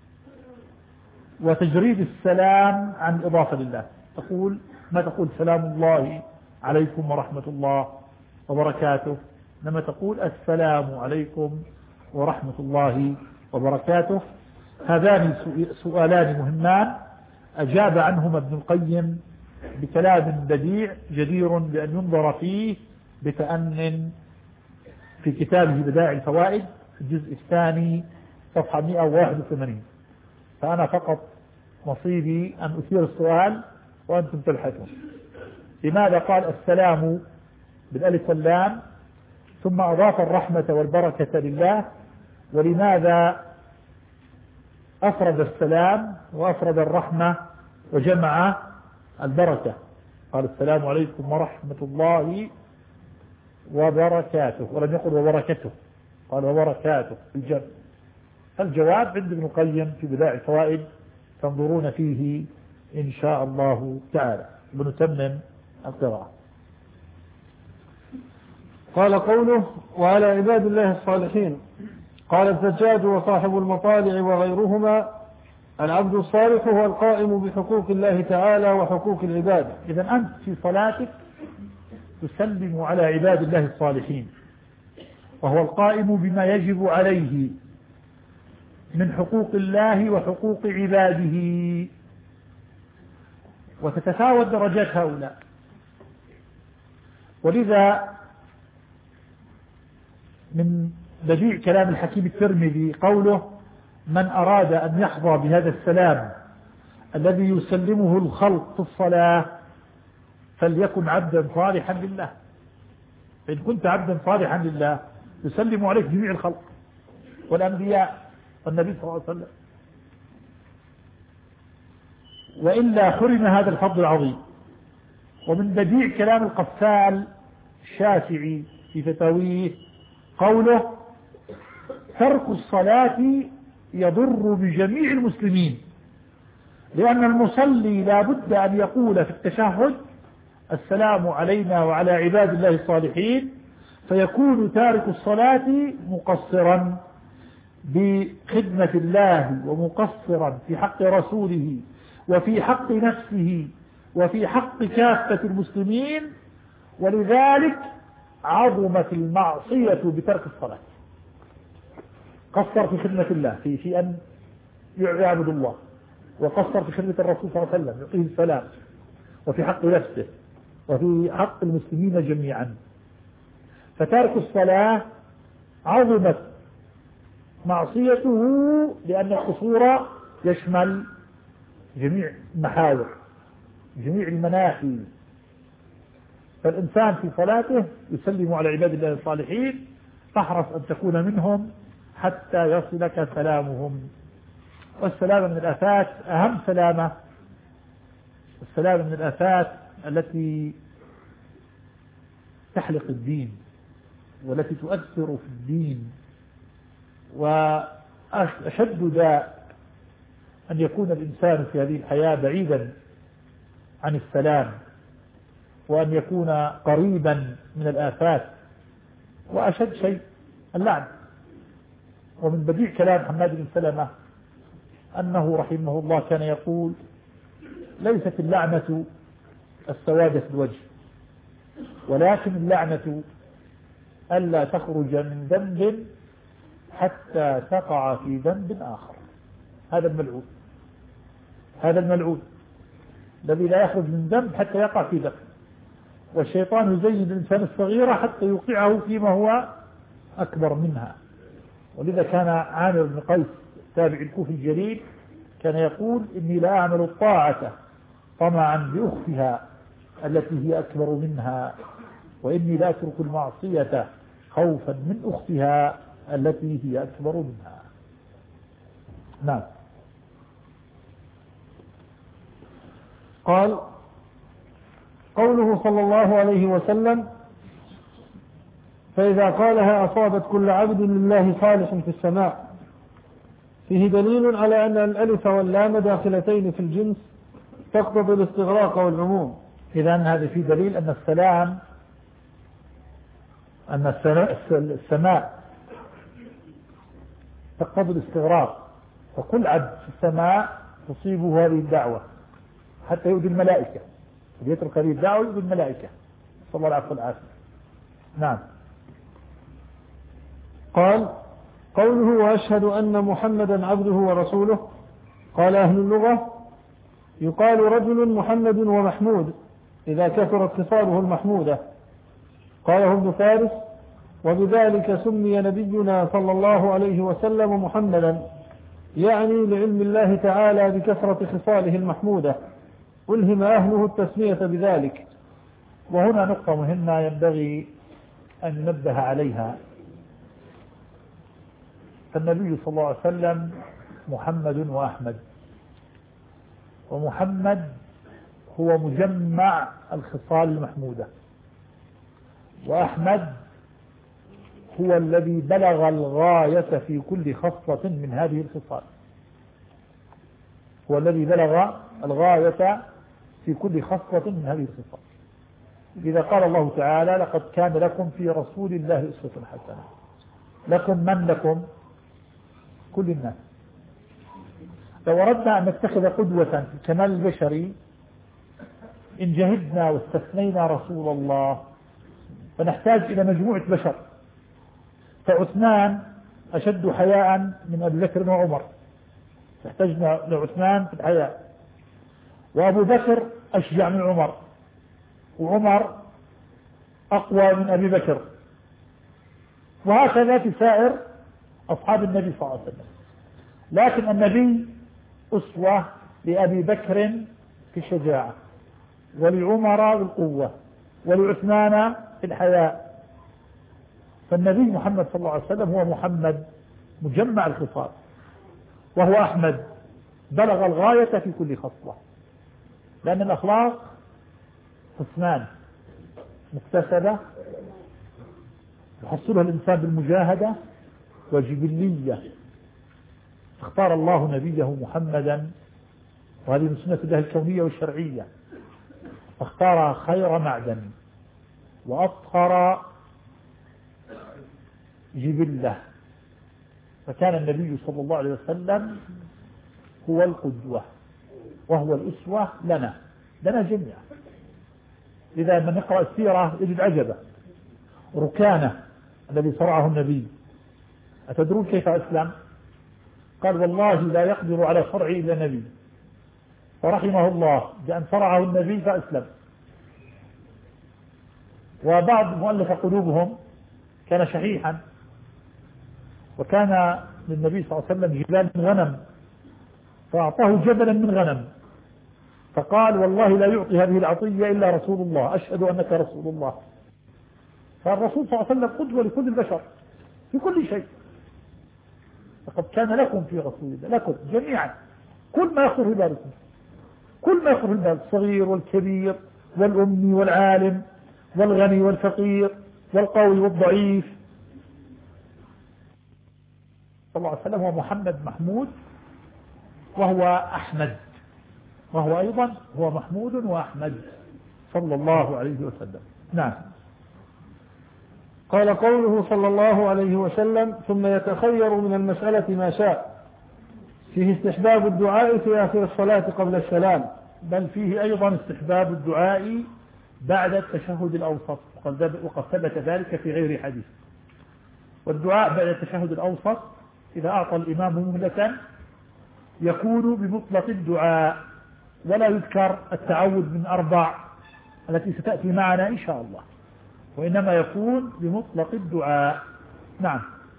وتجريد السلام عن الإضافة لله؟ تقول ما تقول سلام الله عليكم ورحمة الله وبركاته، لما تقول السلام عليكم ورحمة الله وبركاته. هذان سؤالان مهمان أجاب عنهما ابن القيم بكلام بديع جدير بأن ينظر فيه بتأن في كتابه بدائع الفوائد في الجزء الثاني صفحة مئة وواحد وثمانين. فأنا فقط نصيبي أن أثير السؤال وأنتم تبحثون. لماذا قال السلام بالألف واللام ثم أضاف الرحمة والبركة لله؟ ولماذا أفرد السلام وأفرد الرحمة وجمع البركة؟ قال السلام عليكم ورحمة الله وبركاته ولم يقل وبركته، قال وبركاته الجمع. الجواب عند ابن القيم في بدائع الفوائد تنظرون فيه إن شاء الله تعالى. بنتمم القراءة. قال قوله وعلى عباد الله الصالحين. قال الزجاج وصاحب المطالع وغيرهما العبد الصالح هو القائم بحقوق الله تعالى وحقوق العباد. إذا أنت في صلاتك تسلم على عباد الله الصالحين، وهو القائم بما يجب عليه من حقوق الله وحقوق عباده، وتتفاوت درجات هؤلاء. ولذا من بديع كلام الحكيم الترمذي قوله من أراد أن يحظى بهذا السلام الذي يسلمه الخلق في الصلاة فليكن عبدا صالحا لله. فإن كنت عبدا صالحا لله يسلم عليك جميع الخلق والأنبياء والنبي صلى الله عليه وسلم، وإلا حرم هذا الفضل العظيم. ومن بديع كلام القفال الشافعي في فتاويه قوله ترك الصلاة يضر بجميع المسلمين، لأن المصلي لا بد أن يقول في التشهد السلام علينا وعلى عباد الله الصالحين، فيكون تارك الصلاة مقصرا بخدمة الله ومقصرا في حق رسوله وفي حق نفسه وفي حق كافة المسلمين، ولذلك عظمت المعصية بترك الصلاة. قصر في خدمة الله في في أن يعبد الله، وقصر في خدمة الرسول صلى الله عليه وسلم يعطيه السلام، وفي حق نفسه وفي حق المسلمين جميعا. فترك الصلاة عظمت معصيته لأن القصور يشمل جميع المحاور جميع المناحي. فالإنسان في صلاته يسلم على عباد الله الصالحين، فاحرص أن تكون منهم حتى يصلك سلامهم. والسلامة من الآفات أهم سلامة، السلامة من الآفات التي تحلق الدين والتي تؤثر في الدين. وأشد داء أن يكون الإنسان في هذه الحياة بعيدا عن السلام، وأن يكون قريبا من الآفات وأشد شيء اللعن. ومن بديع كلام حماد بن سلمة أنه رحمه الله كان يقول: ليست اللعنة السواد في الوجه، ولكن اللعنة ألا تخرج من ذنب حتى تقع في ذنب آخر. هذا الملعون، هذا الملعون الذي لا يخرج من ذنب حتى يقع في ذنب. والشيطان يزين الإنسان الصغيرة حتى يوقعه فيما هو أكبر منها. ولذا كان عامر بن قيس التابع الكوفي الجليل كان يقول: إني لا أعمل الطاعة طمعا بأختها التي هي أكبر منها، وإني لا أترك المعصية خوفا من أختها التي هي أكبر منها. نعم. قال: قوله صلى الله عليه وسلم: فإذا قالها أصابت كل عبد لله صالح في السماء، فيه دليل على أن الألف واللام داخلتين في الجنس تقتضي الاستغراق والعموم. إذن هذا فيه دليل أن السلام أن السماء تقتضي الاستغراق، فكل عبد في السماء تصيبه هذه الدعوة حتى يؤذي الملائكة، يترك هذه الدعوة يؤذي الملائكة، صلى الله عليه وسلم. نعم. قال: قوله: وأشهد أن محمدا عبده ورسوله. قال أهل اللغة: يقال رجل محمد ومحمود إذا كثرت خصاله المحمودة. قاله ابن فارس: وبذلك سمي نبينا صلى الله عليه وسلم محمدا، يعني لعلم الله تعالى بكثرة خصاله المحمودة، ألهم أهله التسمية بذلك. وهنا نقطة مهمة ينبغي أن ننبه عليها. فالنبي صلى الله عليه وسلم محمد وأحمد، ومحمد هو مجمع الخصال المحمودة، وأحمد هو الذي بلغ الغاية في كل خصلة من هذه الخصال، هو الذي بلغ الغاية في كل خصلة من هذه الخصال. إذا قال الله تعالى: لقد كان لكم في رسول الله أسوة حسنة. لكم من لكم؟ كل الناس. لو أردنا أن نتخذ قدوة في الكمال البشري، إن جهدنا واستثنينا رسول الله فنحتاج إلى مجموعة بشر. فعثمان أشد حياء من أبي بكر وعمر، فاحتجنا لعثمان في الحياء. وأبو بكر أشجع من عمر، وعمر أقوى من أبي بكر، وهكذا في سائر أصحاب النبي صلى الله عليه وسلم. لكن النبي أسوة لأبي بكر في الشجاعة، ولعمر بالقوة، ولعثمان في الحياء. فالنبي محمد صلى الله عليه وسلم هو محمد مجمع الخصال، وهو أحمد بلغ الغاية في كل خصلة. لأن الأخلاق قسمان: مكتسبة يحصلها الإنسان بالمجاهدة، وجبلية. اختار الله نبيه محمدا، وهذه من سنة الله الكونية والشرعية، فاختار خير معدن وأطهر جبلة، فكان النبي صلى الله عليه وسلم هو القدوة وهو الأسوة لنا لنا جميعا. إذا من نقرأ السيرة يجد عجبا. ركانة الذي صرعه النبي، أتدرون كيف أسلم؟ قال: والله لا يقدر على صرعي إلا نبي، فرحمه الله بأن صرعه النبي فأسلم. وبعض مؤلف قلوبهم كان شحيحا، وكان للنبي صلى الله عليه وسلم جبال من غنم، فأعطاه جبلا من غنم، فقال: والله لا يعطي هذه العطية إلا رسول الله، أشهد أنك رسول الله. فالرسول صلى الله عليه وسلم قدوة لكل البشر في كل شيء. لقد كان لكم في رسول الله، لكم جميعا، كل ما يخطر في بالكم، كل ما يخطر في البال، الصغير والكبير والأمي والعالم والغني والفقير والقوي والضعيف. صلى الله عليه وسلم هو محمد محمود، وهو أحمد، وهو أيضا هو محمود وأحمد صلى الله عليه وسلم. نعم. قال قوله صلى الله عليه وسلم ثم يتخير من المسألة ما شاء، فيه استحباب الدعاء في آخر الصلاة قبل السلام، بل فيه أيضا استحباب الدعاء بعد التشهد الأوسط، وقد ثبت ذلك في غير حديث. والدعاء بعد التشهد الأوسط إذا أعطى الإمام مهلة يكون بمطلق الدعاء، ولا يذكر التعوذ من أربع التي ستأتي معنا إن شاء الله، وإنما يكون بمطلق الدعاء. نعم.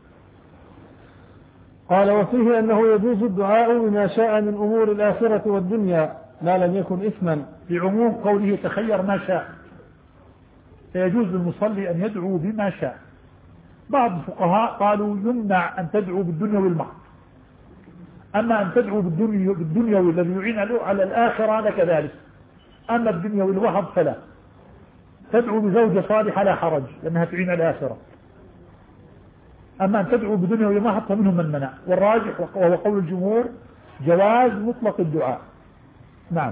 قال وفيه أنه يجوز الدعاء بما شاء من أمور الآخرة والدنيا ما لم يكن إثما، بعموم قوله تخير ما شاء، فيجوز للمصلي أن يدعو بما شاء. بعض الفقهاء قالوا يمنع أن تدعو بالدنيا والمحض، أما أن تدعو بالدنيا الذي يعين على الآخرة لك ذلك، أما الدنيا والوهب فلا. تدعو بزوجة صالحة لا حرج لأنها تعين على الآخرة، أما أن تدعو بدنيا والمحض فمنهم من منع، والراجح وهو قول الجمهور جواز مطلق الدعاء. نعم.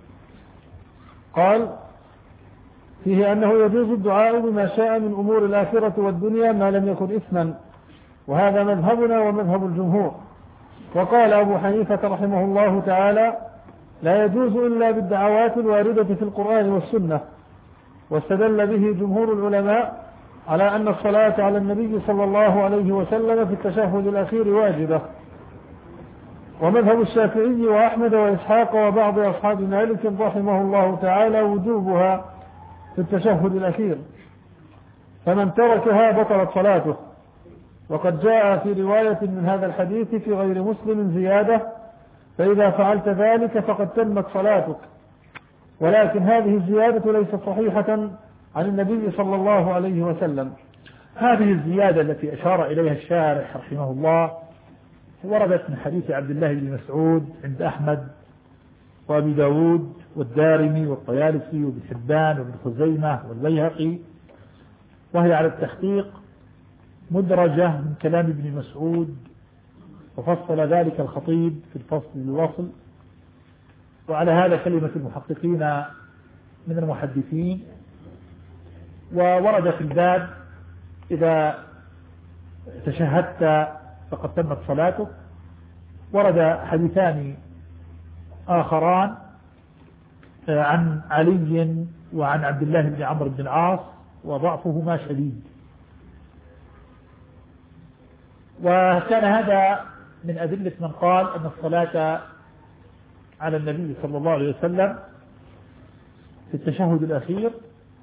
قال فيه أنه يجوز الدعاء بما شاء من أمور الآخرة والدنيا ما لم يكن إثما، وهذا مذهبنا ومذهب الجمهور. وقال أبو حنيفة رحمه الله تعالى لا يجوز إلا بالدعوات الواردة في القرآن والسنة، واستدل به جمهور العلماء على أن الصلاة على النبي صلى الله عليه وسلم في التشهد الأخير واجبة. ومذهب الشافعي وأحمد وإسحاق وبعض أصحاب مالك رحمه الله تعالى وجوبها في التشهد الأخير، فمن تركها بطلت صلاته. وقد جاء في رواية من هذا الحديث في غير مسلم زيادة فإذا فعلت ذلك فقد تمت صلاتك، ولكن هذه الزيادة ليست صحيحة عن النبي صلى الله عليه وسلم. هذه الزيادة التي أشار إليها الشارح رحمه الله وردت من حديث عبد الله بن مسعود عند أحمد وأبي داود والدارمي والطيالسي وابن حبان وابن خزيمة والبيهقي، وهي على التحقيق مدرجة من كلام ابن مسعود، وفصل ذلك الخطيب في الفصل الوصل. وعلى هذا كلمة المحققين من المحدثين. وورد في الباب إذا تشهدت فقد تمت صلاتك. ورد حديثان آخران عن علي وعن عبد الله بن عمرو بن العاص وضعفهما شديد، وكان هذا من أدلة من قال أن الصلاة على النبي صلى الله عليه وسلم في التشهد الأخير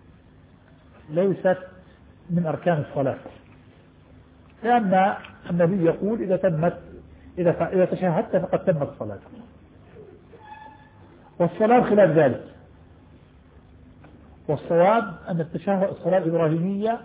ليست من أركان الصلاة، لأن النبي يقول إذا تمت إذا إذا تشهدت فقد تمت صلاتك، والصلاة خلاف ذلك. والصواب أن التشهد الصلاة الإبراهيمية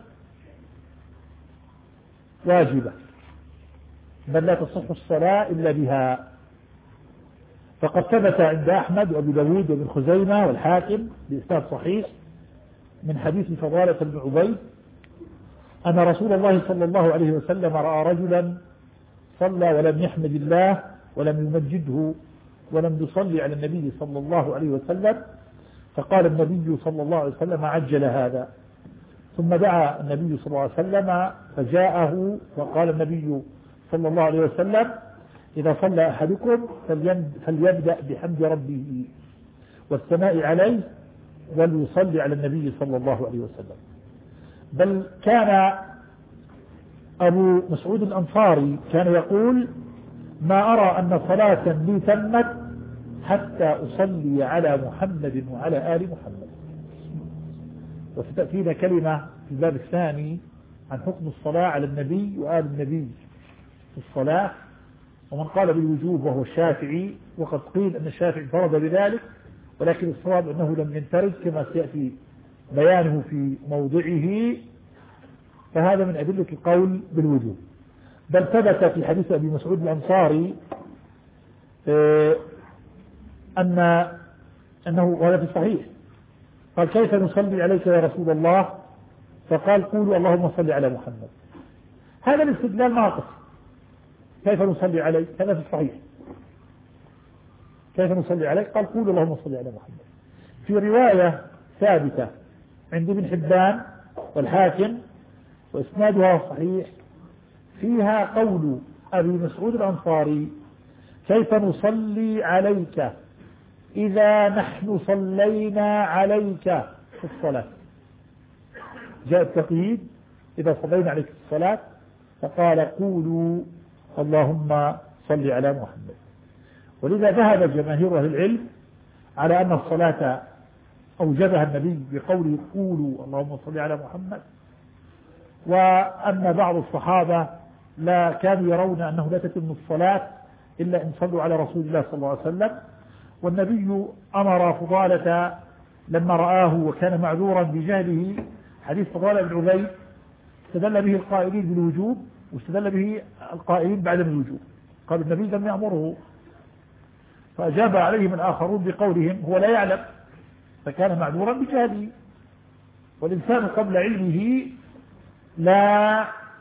واجبة، بل لا تصح الصلاة إلا بها. فقد ثبت عند أحمد وأبي داود وابن خزيمة والحاكم بإسناد صحيح من حديث فضالة بن عبيد أن رسول الله صلى الله عليه وسلم رأى رجلا صلى ولم يحمد الله ولم يمجده ولم يصلي على النبي صلى الله عليه وسلم، فقال النبي صلى الله عليه وسلم عجل هذا. ثم دعا النبي صلى الله عليه وسلم فجاءه وقال النبي صلى الله عليه وسلم إذا صلى أحدكم فليبدأ بحمد ربه والثناء عليه وليصلي على النبي صلى الله عليه وسلم. بل كان أبو مسعود الأنصاري كان يقول ما أرى أن صلاة لي تمت حتى أصلي على محمد وعلى آل محمد. وستأتينا كلمة في الباب الثاني عن حكم الصلاة على النبي وآل النبي في الصلاة، ومن قال بالوجوب وهو الشافعي، وقد قيل أن الشافعي فرض بذلك، ولكن الصواب أنه لم ينفرد كما سيأتي بيانه في موضعه، فهذا من أدلة القول بالوجوب. بل ثبت في حديث أبي مسعود الأنصاري أن أنه وهذا في الصحيح قال كيف نصلي عليك يا رسول الله؟ فقال قولوا اللهم صل على محمد. هذا الاستدلال ناقص. كيف نصلي عليك؟ هذا في الصحيح. كيف نصلي عليك؟ قال قولوا اللهم صل على محمد. في رواية ثابتة عند ابن حبان والحاكم وإسنادها صحيح، فيها قول أبي مسعود الأنصاري: كيف نصلي عليك إذا نحن صلينا عليك في الصلاة. جاء التقييد: إذا صلينا عليك في الصلاة، فقال: قولوا اللهم صل على محمد. ولذا ذهب جماهير أهل العلم على أن الصلاة أوجبها النبي بقوله: قولوا اللهم صل على محمد، وأن بعض الصحابة لا كانوا يرون أنه لا تتم الصلاة إلا إن صلوا على رسول الله صلى الله عليه وسلم. والنبي أمر فضالة لما رآه وكان معذورا بجهله، حديث فضالة بن عبيد استدل به القائلين بالوجوب واستدل به القائلين بعدم الوجوب، قال النبي لم يأمره، فأجاب عليهم الآخرون بقولهم: هو لا يعلم، فكان معذورا بجهله. والإنسان قبل علمه لا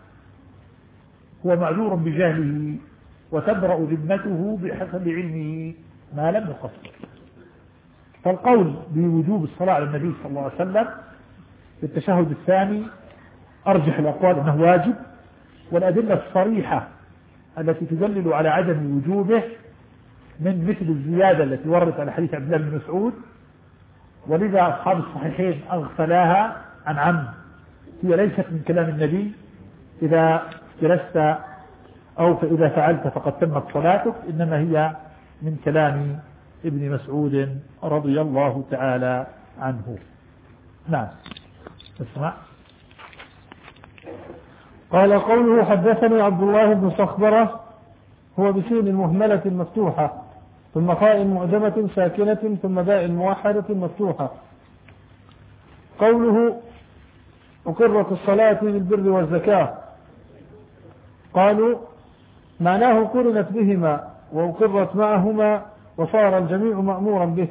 هو معذور بجهله، وتبرأ ذمته بحسب علمه ما لم يقصر. فالقول بوجوب الصلاة على النبي صلى الله عليه وسلم في التشهد الثاني أرجح الأقوال أنه واجب، والأدلة الصريحة التي تدلل على عدم وجوبه من مثل الزيادة التي وردت على حديث عبد الله بن مسعود، ولذا أصحاب الصحيحين أغفلاها عن عمد. هي ليست من كلام النبي: إذا جلست أو فإذا فعلت فقد تمت صلاتك، إنما هي من كلام ابن مسعود رضي الله تعالى عنه. نعم، اسمع. قال: قوله حدثني عبد الله بن صخبرة، هو بسين المهملة المفتوحة ثم خاء معجمة ساكنة ثم باء موحدة مفتوحة. قوله: أقرت الصلاة بالبر والزكاة، قالوا معناه قرنت بهما وأقرت معهما وصار الجميع مأمورا به.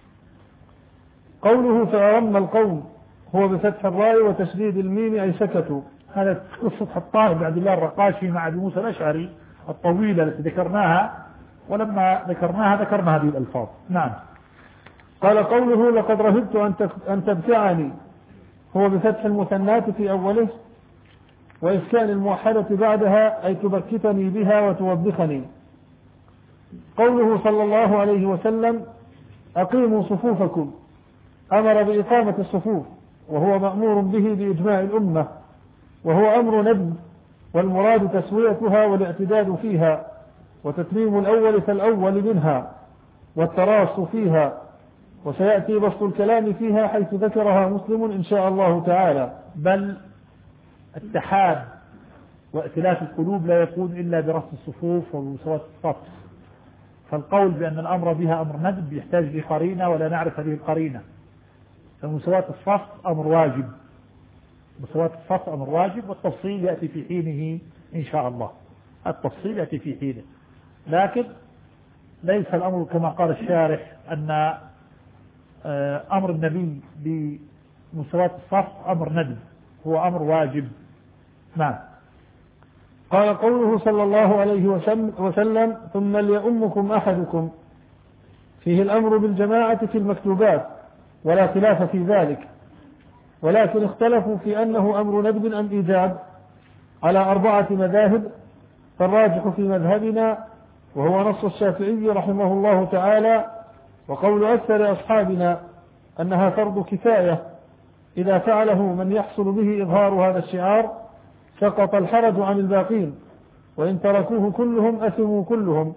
قوله: فأرم القوم، هو بفتح الراء وتشديد الميم أي سكتوا. هذا قصة حطان بن عبد الله الرقاشي مع أبي موسى الأشعري الطويلة التي ذكرناها، ولما ذكرناها ذكرنا هذه الألفاظ. نعم. قال: قوله: لقد رهبت أن تبتعني، هو بفتح المثنات في أوله وإسكان الموحدة بعدها أي تبكتني بها وتوبخني. قوله صلى الله عليه وسلم: أقيموا صفوفكم، أمر بإقامة الصفوف، وهو مأمور به بإجماع الأمة، وهو أمر ندب، والمراد تسويتها والاعتداد فيها، وتتميم الأول فالأول منها، والتراص فيها. وسيأتي بسط الكلام فيها حيث ذكرها مسلم إن شاء الله تعالى. بل التحاب وائتلاف القلوب لا يكون إلا برص الصفوف ومساواة الصف، فالقول بأن الأمر بها أمر ندب يحتاج لقرينة ولا نعرف هذه القرينة. فمساواة الصف أمر واجب، مساواة الصف أمر واجب، والتفصيل يأتي في حينه إن شاء الله، التفصيل يأتي في حينه. لكن ليس الأمر كما قال الشارح أن أمر النبي بمساواة الصف أمر ندب، هو أمر واجب. نعم. قال: قوله صلى الله عليه وسلم: ثم ليؤمكم أحدكم، فيه الأمر بالجماعة في المكتوبات، ولا خلاف في ذلك، ولكن اختلفوا في أنه أمر ندب أم إيجاب على أربعة مذاهب، فالراجح في مذهبنا وهو نص الشافعي رحمه الله تعالى وقول أكثر أصحابنا أنها فرض كفاية، إذا فعله من يحصل به إظهار هذا الشعار سقط الحرج عن الباقين، وإن تركوه كلهم أثموا كلهم.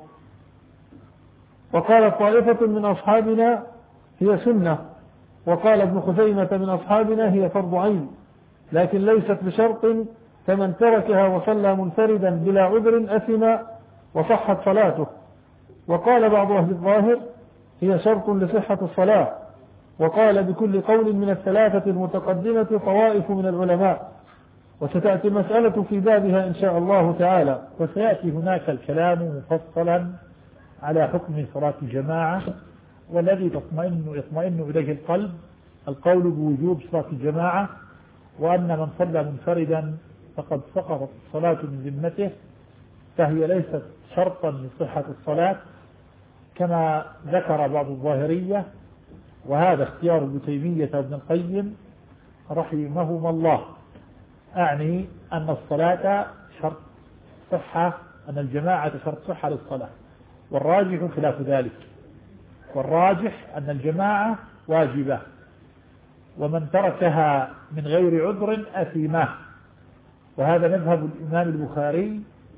وقال طائفة من أصحابنا هي سنة، وقال ابن خزيمة من أصحابنا هي فرض عين، لكن ليست بشرط، فمن تركها وصلى منفردا بلا عذر أثم وصحت صلاته. وقال بعض أهل الظاهر هي شرط لصحة الصلاة، وقال بكل قول من الثلاثة المتقدمة طوائف من العلماء، وستأتي مسألة في بابها إن شاء الله تعالى. وسيأتي هناك الكلام مفصلا على حكم صلاة الجماعة، والذي تطمئن يطمئن إليه القلب القول بوجوب صلاة الجماعة، وأن من صلى منفردا فقد سقطت الصلاة من ذمته، فهي ليست شرطا لصحة الصلاة كما ذكر بعض الظاهرية، وهذا اختيار ابن تيمية وابن القيم رحمهما الله، أعني أن الصلاة شرط صحة، أن الجماعة شرط صحة للصلاة، والراجح خلاف ذلك، والراجح أن الجماعة واجبة، ومن تركها من غير عذر أثيمه. وهذا مذهب الإمام البخاري،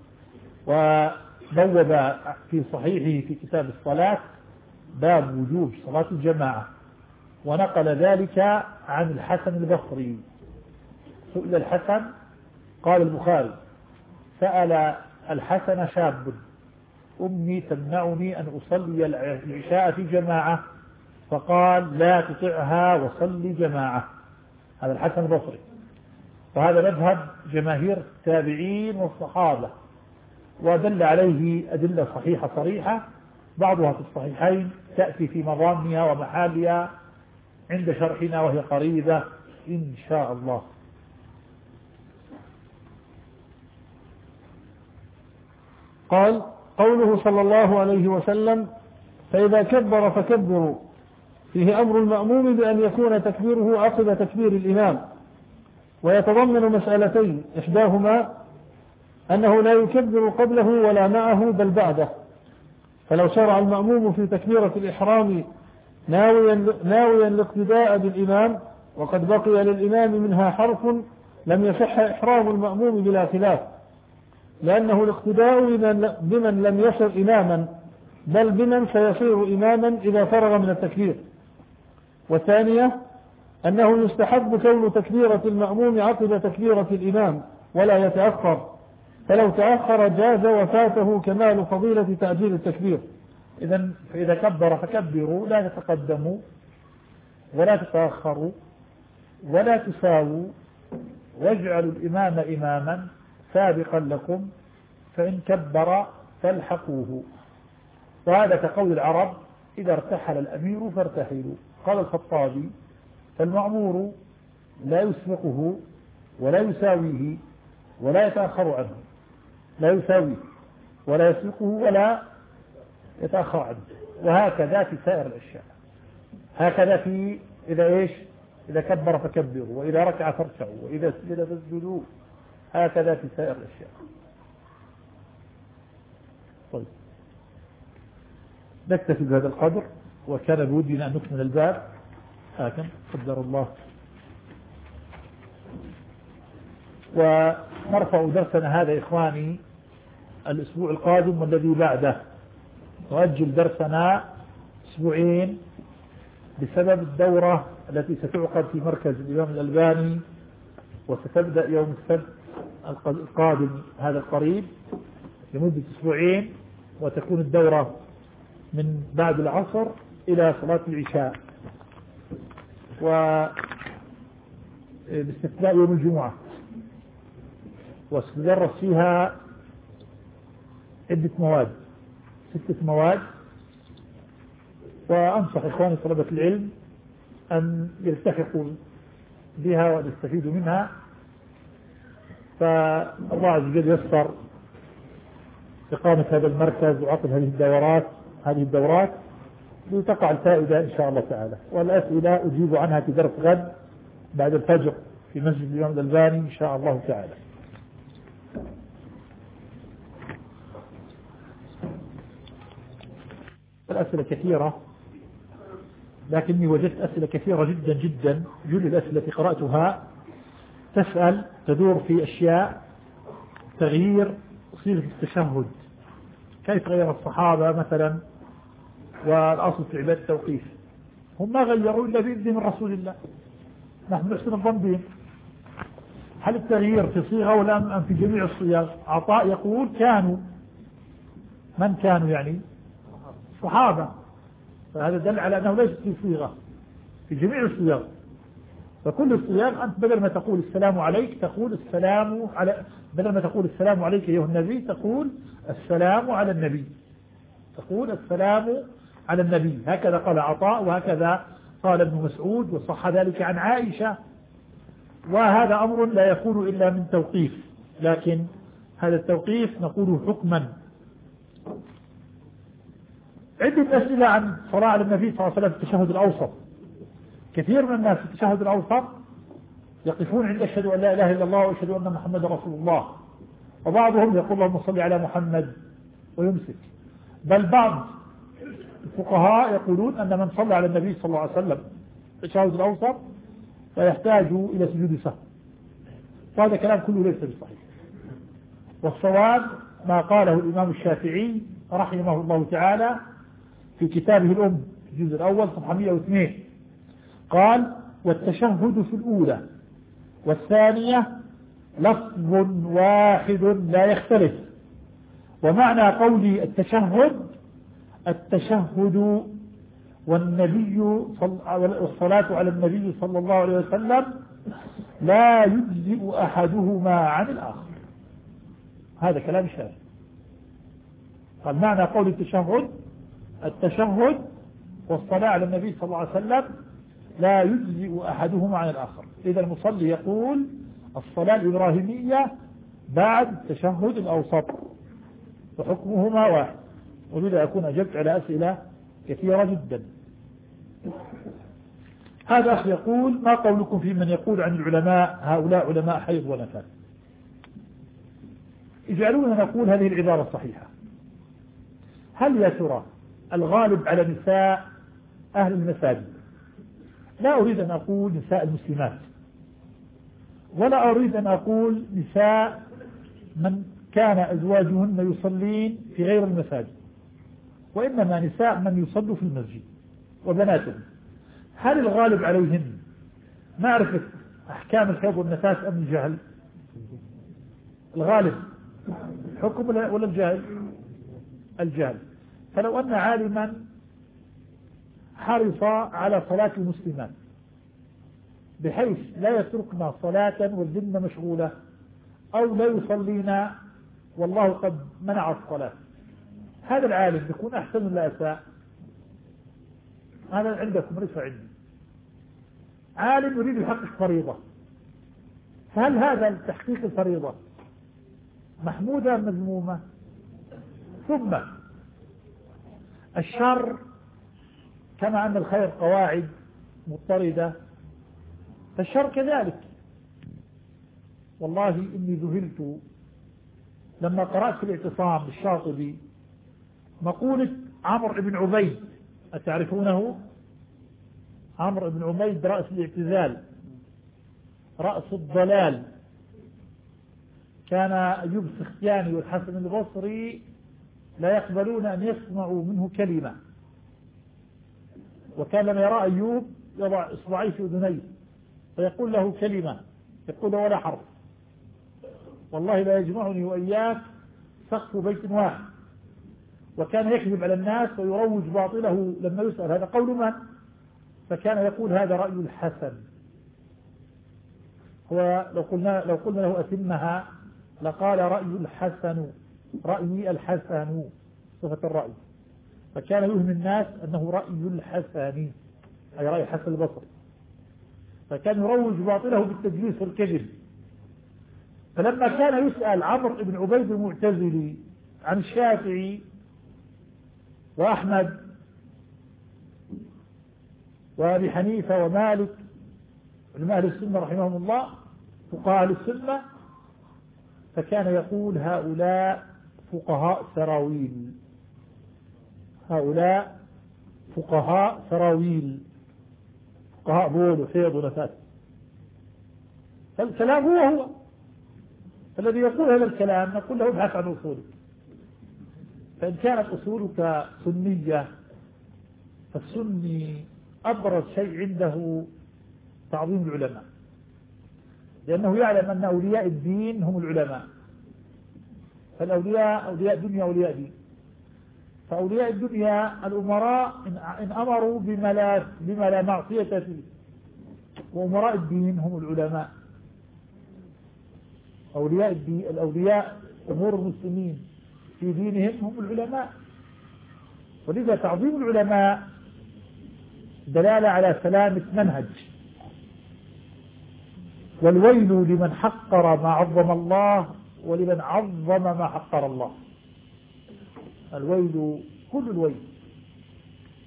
وبوب في صحيحه في كتاب الصلاة باب وجوب صلاة الجماعة، ونقل ذلك عن الحسن البصري. سئل الحسن، قال البخاري: سأل الحسن شاب: أمي تمنعني أن أصلي العشاء في جماعة، فقال: لا تطعها وصلي جماعة. هذا الحسن البصري، وهذا مذهب جماهير التابعين والصحابة، ودل عليه أدلة صحيحة صريحة، بعضها في الصحيحين تأتي في مضامها ومحالها عند شرحنا وهي قريبة إن شاء الله. قال: قوله صلى الله عليه وسلم: فإذا كبر فكبروا، فيه أمر المأموم بأن يكون تكبيره عقب تكبير الإمام، ويتضمن مسألتين: إحداهما أنه لا يكبر قبله ولا معه بل بعده، فلو شرع المأموم في تكبيرة الإحرام ناويا, ناويا الاقتداء بالإمام وقد بقي للإمام منها حرف لم يصح إحرام المأموم بلا خلاف، لأنه الاقتداء بمن لم يصر إماما بل بمن سيصير إماما إذا فرغ من التكبير. والثانية أنه يستحب كون تكبيرة المأموم عقب تكبيرة الإمام ولا يتأخر، فلو تأخر جاز وفاته كمال فضيلة تعجيل التكبير. إذن فإذا كبر فكبروا، لا تتقدموا ولا تتأخروا ولا تساووا، واجعلوا الإمام إماما سابقا لكم، فإن كبر فالحقوه. وهذا كقول العرب: إذا ارتحل الأمير فارتحلوا. قال الخطابي: فالمأمور لا يسبقه ولا يساويه ولا يتأخر عنه، لا يساويه ولا يسبقه ولا يتأخر عنه. وهكذا في سائر الأشياء، هكذا في إذا إيش إذا كبر فكبروا، وإذا ركع فاركعوا، وإذا سجد فاسجدوا، هكذا في سائر الأشياء. طيب، نكتفي بهذا القدر، وكان بودنا أن نكمل الباب، لكن قدر الله. ونرفع درسنا هذا إخواني الأسبوع القادم والذي بعده، نؤجل درسنا أسبوعين بسبب الدورة التي ستعقد في مركز الإمام الألباني، وستبدأ يوم السبت القادم هذا القريب لمدة أسبوعين، وتكون الدورة من بعد العصر إلى صلاة العشاء، وباستثناء يوم الجمعة، وستدرس فيها عدة مواد، ستة مواد. وأنصح إخواني طلبة العلم أن يلتحقوا بها ويستفيدوا منها، فالله عز وجل يسر إقامة هذا المركز وعقد هذه الدورات هذه الدورات لتقع الفائدة إن شاء الله تعالى. والأسئلة أجيب عنها في درس غد بعد الفجر في مسجد الإمام الألباني إن شاء الله تعالى. الأسئلة كثيرة، لكني وجدت أسئلة كثيرة جدا جدا. جل الأسئلة التي قرأتها تسأل تدور في أشياء: تغيير صيغة التشهد، كيف غير الصحابة مثلا، والأصل في عبادة التوقيف. هم ما غيروا إلا بإذن من رسول الله، نحن نحسن الظن بهم. هل التغيير في صيغة ولا أم في جميع الصيغ؟ عطاء يقول كانوا، من كانوا يعني صحابة، فهذا دل على أنه ليس في صيغة، في جميع الصيغ. فكل الصيغ أنت بدل ما تقول السلام عليك تقول السلام على، بدل ما تقول السلام عليك أيها النبي تقول السلام على النبي، تقول السلام على النبي. هكذا قال عطاء، وهكذا قال ابن مسعود، وصح ذلك عن عائشة. وهذا أمر لا يكون إلا من توقيف، لكن هذا التوقيف نقوله حكما. عدة أسئلة عن صلاة على النبي صلى الله عليه وسلم في التشهد الأوسط. كثير من الناس في التشهد الأوسط يقفون عند أشهد أن لا إله إلا الله وأشهد أن محمد رسول الله، وبعضهم يقول اللهم صل على محمد ويمسك. بل بعض الفقهاء يقولون أن من صلى على النبي صلى الله عليه وسلم في التشهد الأوسط فيحتاج إلى سجود سهو، وهذا كلام كله ليس بصحيح. والصواب ما قاله الإمام الشافعي رحمه الله تعالى في كتابه الأم في الجزء الأول صفحة مئة واثنين، قال: والتشهد في الأولى والثانية لفظ واحد لا يختلف. ومعنى قولي التشهد التشهد والنبي والصلاة على النبي صلى الله عليه وسلم لا يجزئ أحدهما عن الآخر. هذا كلام الشافعي. قال معنى قول التشهد التشهد والصلاة على النبي صلى الله عليه وسلم لا يجزئ أحدهما عن الآخر. إذا المصلي يقول الصلاة الإبراهيمية بعد التشهد الأوسط وحكمهما واحد. ولذا أكون أجبت على أسئلة كثيرة جدا. هذا أخي يقول: ما قولكم في من يقول عن العلماء هؤلاء علماء حيض ونفاس؟ اجعلونا نقول هذه العبارة الصحيحة. هل يا ترى الغالب على نساء أهل المساجد؟ لا أريد أن أقول نساء المسلمات، ولا أريد أن أقول نساء من كان أزواجهن يصلين في غير المساجد، وإنما نساء من يصلوا في المسجد وبناتهم. هل الغالب عليهن معرفة أحكام الحيض والنفاس أم الجهل؟ الغالب حكم ولا الجهل؟ الجهل. فلو أن عالما حرص على صلاة المسلمات بحيث لا يتركنا صلاة والذمة مشغولة، أو لا يصلينا والله قد منع الصلاة، هذا العالم يكون أحسن لا أساء؟ هذا عندكم ليس عندي. عالم يريد يحقق فريضة، فهل هذا التحقيق الفريضة محمودة أم مذمومة؟ ثم الشر كما أن الخير قواعد مضطردة، فالشر كذلك. والله إني ذهلت لما قرأت في الاعتصام للشاطبي مقولة عمرو بن عبيد، أتعرفونه؟ عمرو بن عبيد رأس الاعتزال، رأس الضلال. كان أيوب السختياني والحسن البصري لا يقبلون أن يسمعوا منه كلمة، وكان لما يرى أيوب يضع إصبعيه في أذنيه فيقول له كلمة، يقول له ولا حرف. والله لا يجمعني وإياك سقف بيت واحد. وكان يكذب على الناس ويروج باطله لما يسأل هذا قول من؟ فكان يقول هذا رأي الحسن. هو لو قلنا لو قلنا له أتمها لقال رأي الحسن، رأي الحسن صفة الرأي. فكان يهم الناس أنه رأي الحسن، أي رأي الحسن البصري. فكان يروج باطله بالتدليس والكذب. فلما كان يسأل عمرو بن عبيد المعتزلي عن الشافعي وأحمد وأبي حنيفة ومالك علماء أهل السنة رحمهم الله فقهاء أهل السنة، فكان يقول هؤلاء فقهاء سراويل، هؤلاء فقهاء سراويل، فقهاء بول وحيض ونفاس. فالكلام هو هو الذي يقول هذا الكلام نقول له ابحث عن أصولك. فإن كانت أصولك سنية فالسني أبرز شيء عنده تعظيم العلماء، لأنه يعلم أن أولياء الدين هم العلماء. فالأولياء أولياء دنيا أولياء دين. فأولياء الدنيا الأمراء إن أمروا بما لا, بما لا معصية فيه، وأمراء الدين هم العلماء. أولياء الدين الأولياء أمور المسلمين في دينهم هم العلماء. ولذا تعظيم العلماء دلالة على سلامة منهج. والويل لمن حقر ما عظم الله ولمن عظم ما حقر الله. الويل كل الويل.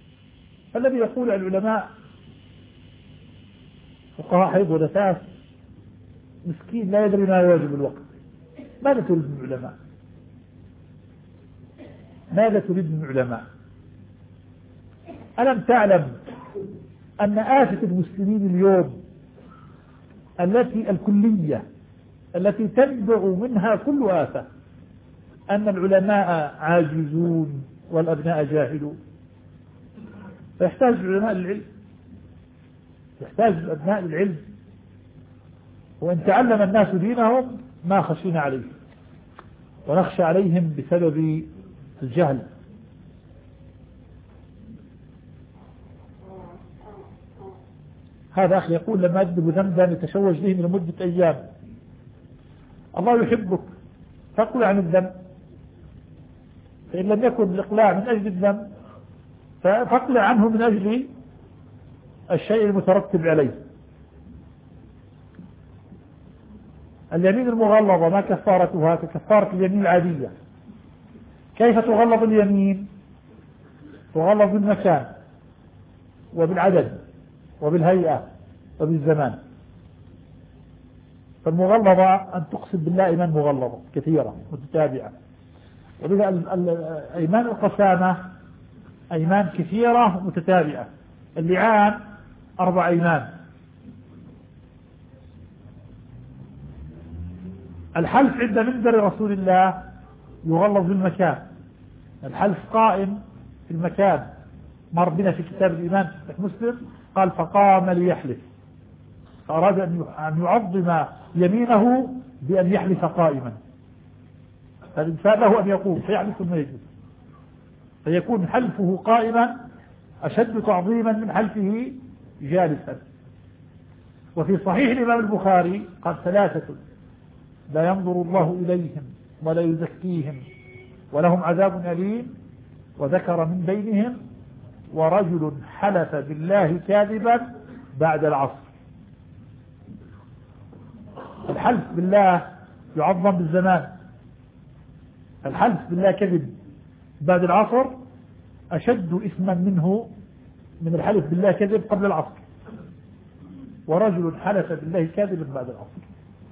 الذي يقول العلماء فقهاء حيض ونفاس مسكين لا يدري ما يواجب الوقت. ماذا تريد من العلماء؟ ماذا تريد من العلماء؟ ألم تعلم أن آفة المسلمين اليوم التي الكلية التي تنبع منها كل آفة أن العلماء عاجزون والأبناء جاهلون؟ فيحتاج العلماء للعلم، يحتاج الأبناء للعلم. وإن تعلم الناس دينهم ما خشينا عليه، ونخشى عليهم بسبب الجهل. هذا أخي يقول لما أذنب ذنبا يتشوج به من مدة أيام، الله يحبك فاقلع عن الذنب، فإن لم يكن الإقلاع من أجل الذنب فاقلع عنه من أجل الشيء المترتب عليه. اليمين المغلظة ما كفارتها؟ ككفارة اليمين العادية. كيف تغلظ اليمين؟ تغلظ بالمكان وبالعدد وبالهيئة وبالزمان. فالمغلظة أن تقسم بالله إيمان مغلظة كثيرة متتابعة، وبذا أيمان القسامة أيمان كثيرة متتابعة. اللعان أربع أيمان. الحلف عند منبر رسول الله يغلظ بالمكان. الحلف قائم في المكان، مر بنا في كتاب الإيمان في مسلم، قال فقام ليحلف، فأراد أن يعظم يمينه بأن يحلف قائما. فالإنسان له أن يقوم فيحلف ثم يجلس، فيكون حلفه قائما أشد تعظيما من حلفه جالسا. وفي صحيح الإمام البخاري قال ثلاثة لا ينظر الله إليهم ولا يزكيهم ولهم عذاب أليم، وذكر من بينهم ورجل حلف بالله كاذبا بعد العصر. الحلف بالله يعظم بالزمان، الحلف بالله كذب بعد العصر أشد إثما منه من الحلف بالله كذب قبل العصر. ورجل حلف بالله كاذبا بعد العصر.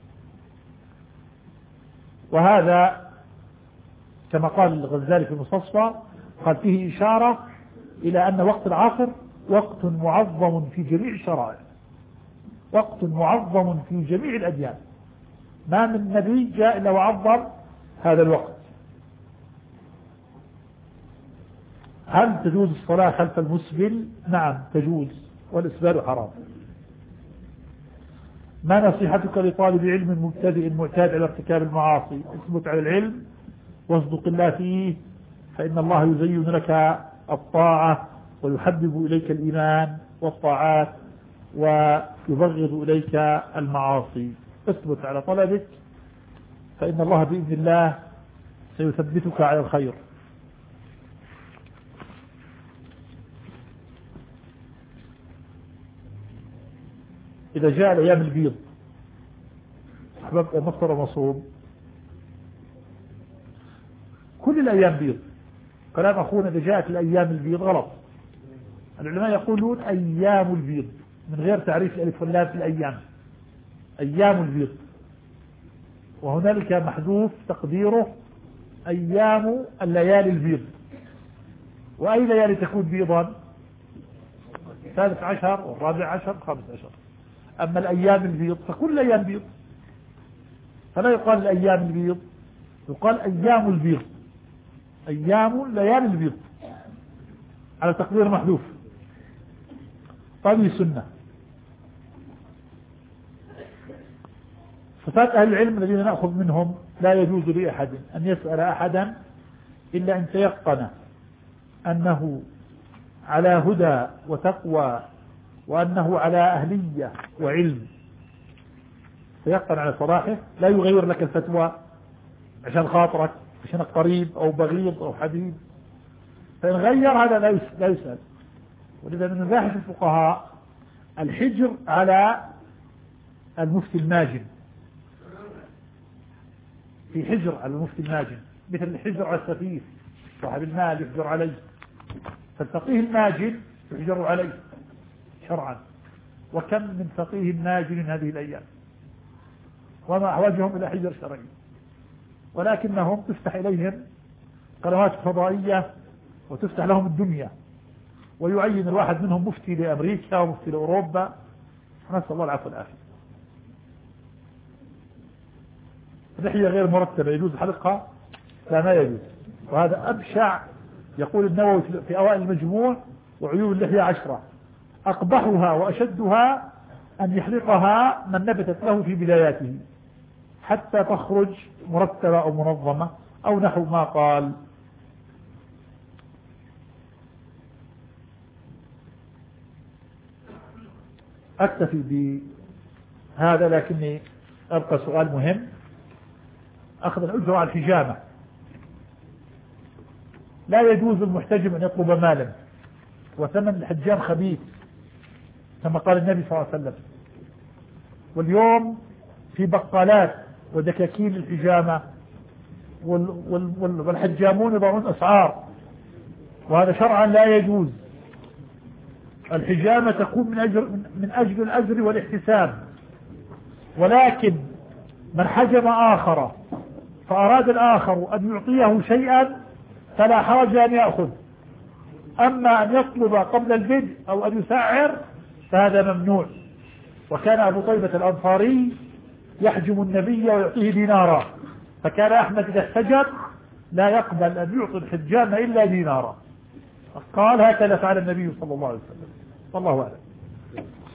وهذا كما قال الغزالي في المستصفى، قال فيه إشارة إلى أن وقت العصر وقت معظم في جميع الشرائع، وقت معظم في جميع الأديان. ما من نبي جاء إلا وعظم هذا الوقت. هل تجوز الصلاة خلف المسبل؟ نعم تجوز، والإسبال حرام. ما نصيحتك لطالب علم مبتدئ معتاد على ارتكاب المعاصي؟ اثبت على العلم واصدق الله فيه، فإن الله يزين لك الطاعة ويحبب إليك الإيمان والطاعات ويبغض إليك المعاصي. اثبت على طلبك، فإن الله بإذن الله سيثبتك على الخير. إذا جاء الأيام البيض أحباب مصر ومصوم، كل الأيام بيض. كلام أخونا إذا جاءت الأيام البيض غلط. العلماء يقولون أيام البيض من غير تعريف الألف واللام في الأيام، أيام البيض. وهنالك محذوف تقديره أيام الليالي البيض. وأي ليالي تكون بيضا؟ الثالث عشر والرابع عشر والخامس عشر. أما الأيام البيض فكل أيام بيض، فلا يقال الأيام البيض، يقال أيام البيض، أيام ليالي البيض على تقدير محذوف. طيب سنة. صفات أهل العلم الذين نأخذ منهم: لا يجوز لأحد أن يسأل أحدا إلا أن تيقن أنه على هدى وتقوى وأنه على أهلية وعلم، تيقن على صلاحه، لا يغير لك الفتوى عشان خاطرك، عشانك قريب أو بغيض أو حبيب. فإن غير هذا لا يسأل. ولذا من مباحث الفقهاء الحجر على المفتي الماجن، في حجر على المفتي الماجن، مثل الحجر على السفير صاحب المال يحجر عليه، فالفقيه الماجن يحجر عليه شرعا. وكم من فقيه ماجن هذه الأيام. وما أحوجهم إلى حجر شرعي، ولكنهم تفتح إليهم قنوات فضائية وتفتح لهم الدنيا، ويعين الواحد منهم مفتي لأمريكا ومفتي لأوروبا، نسأل الله العفو والعافية. اللحية غير مرتبة يجوز حلقها؟ لا، ما يجوز، وهذا أبشع. يقول النووي في أوائل المجموع: وعيوب اللحية عشرة، أقبحها وأشدها أن يحلقها من نبتت له في بداياته حتى تخرج مرتبة أو منظمة أو نحو ما قال. أكتفي بهذا، لكني أبقى سؤال مهم: أخذ الأجرة على الحجامة. لا يجوز المحتجم أن يطلب مالا، وثمن الحجام خبيث كما قال النبي صلى الله عليه وسلم. واليوم في بقالات ودكاكين الحجامة والحجامون يضعون أسعار، وهذا شرعا لا يجوز. الحجامة تكون من أجل, من أجل الأجر والاحتساب، ولكن من حجم آخر فأراد الآخر أن يعطيه شيئا فلا حرج أن يأخذ، أما أن يطلب قبل البدء أو أن يسعر فهذا ممنوع. وكان أبو طيبة الأنصاري يحجم النبي ويعطيه دينارا، فكان أحمد إذا احتجر لا يقبل أن يعطي الحجام إلا دينارا، قال هكذا فعل النبي صلى الله عليه وسلم. والله أعلم.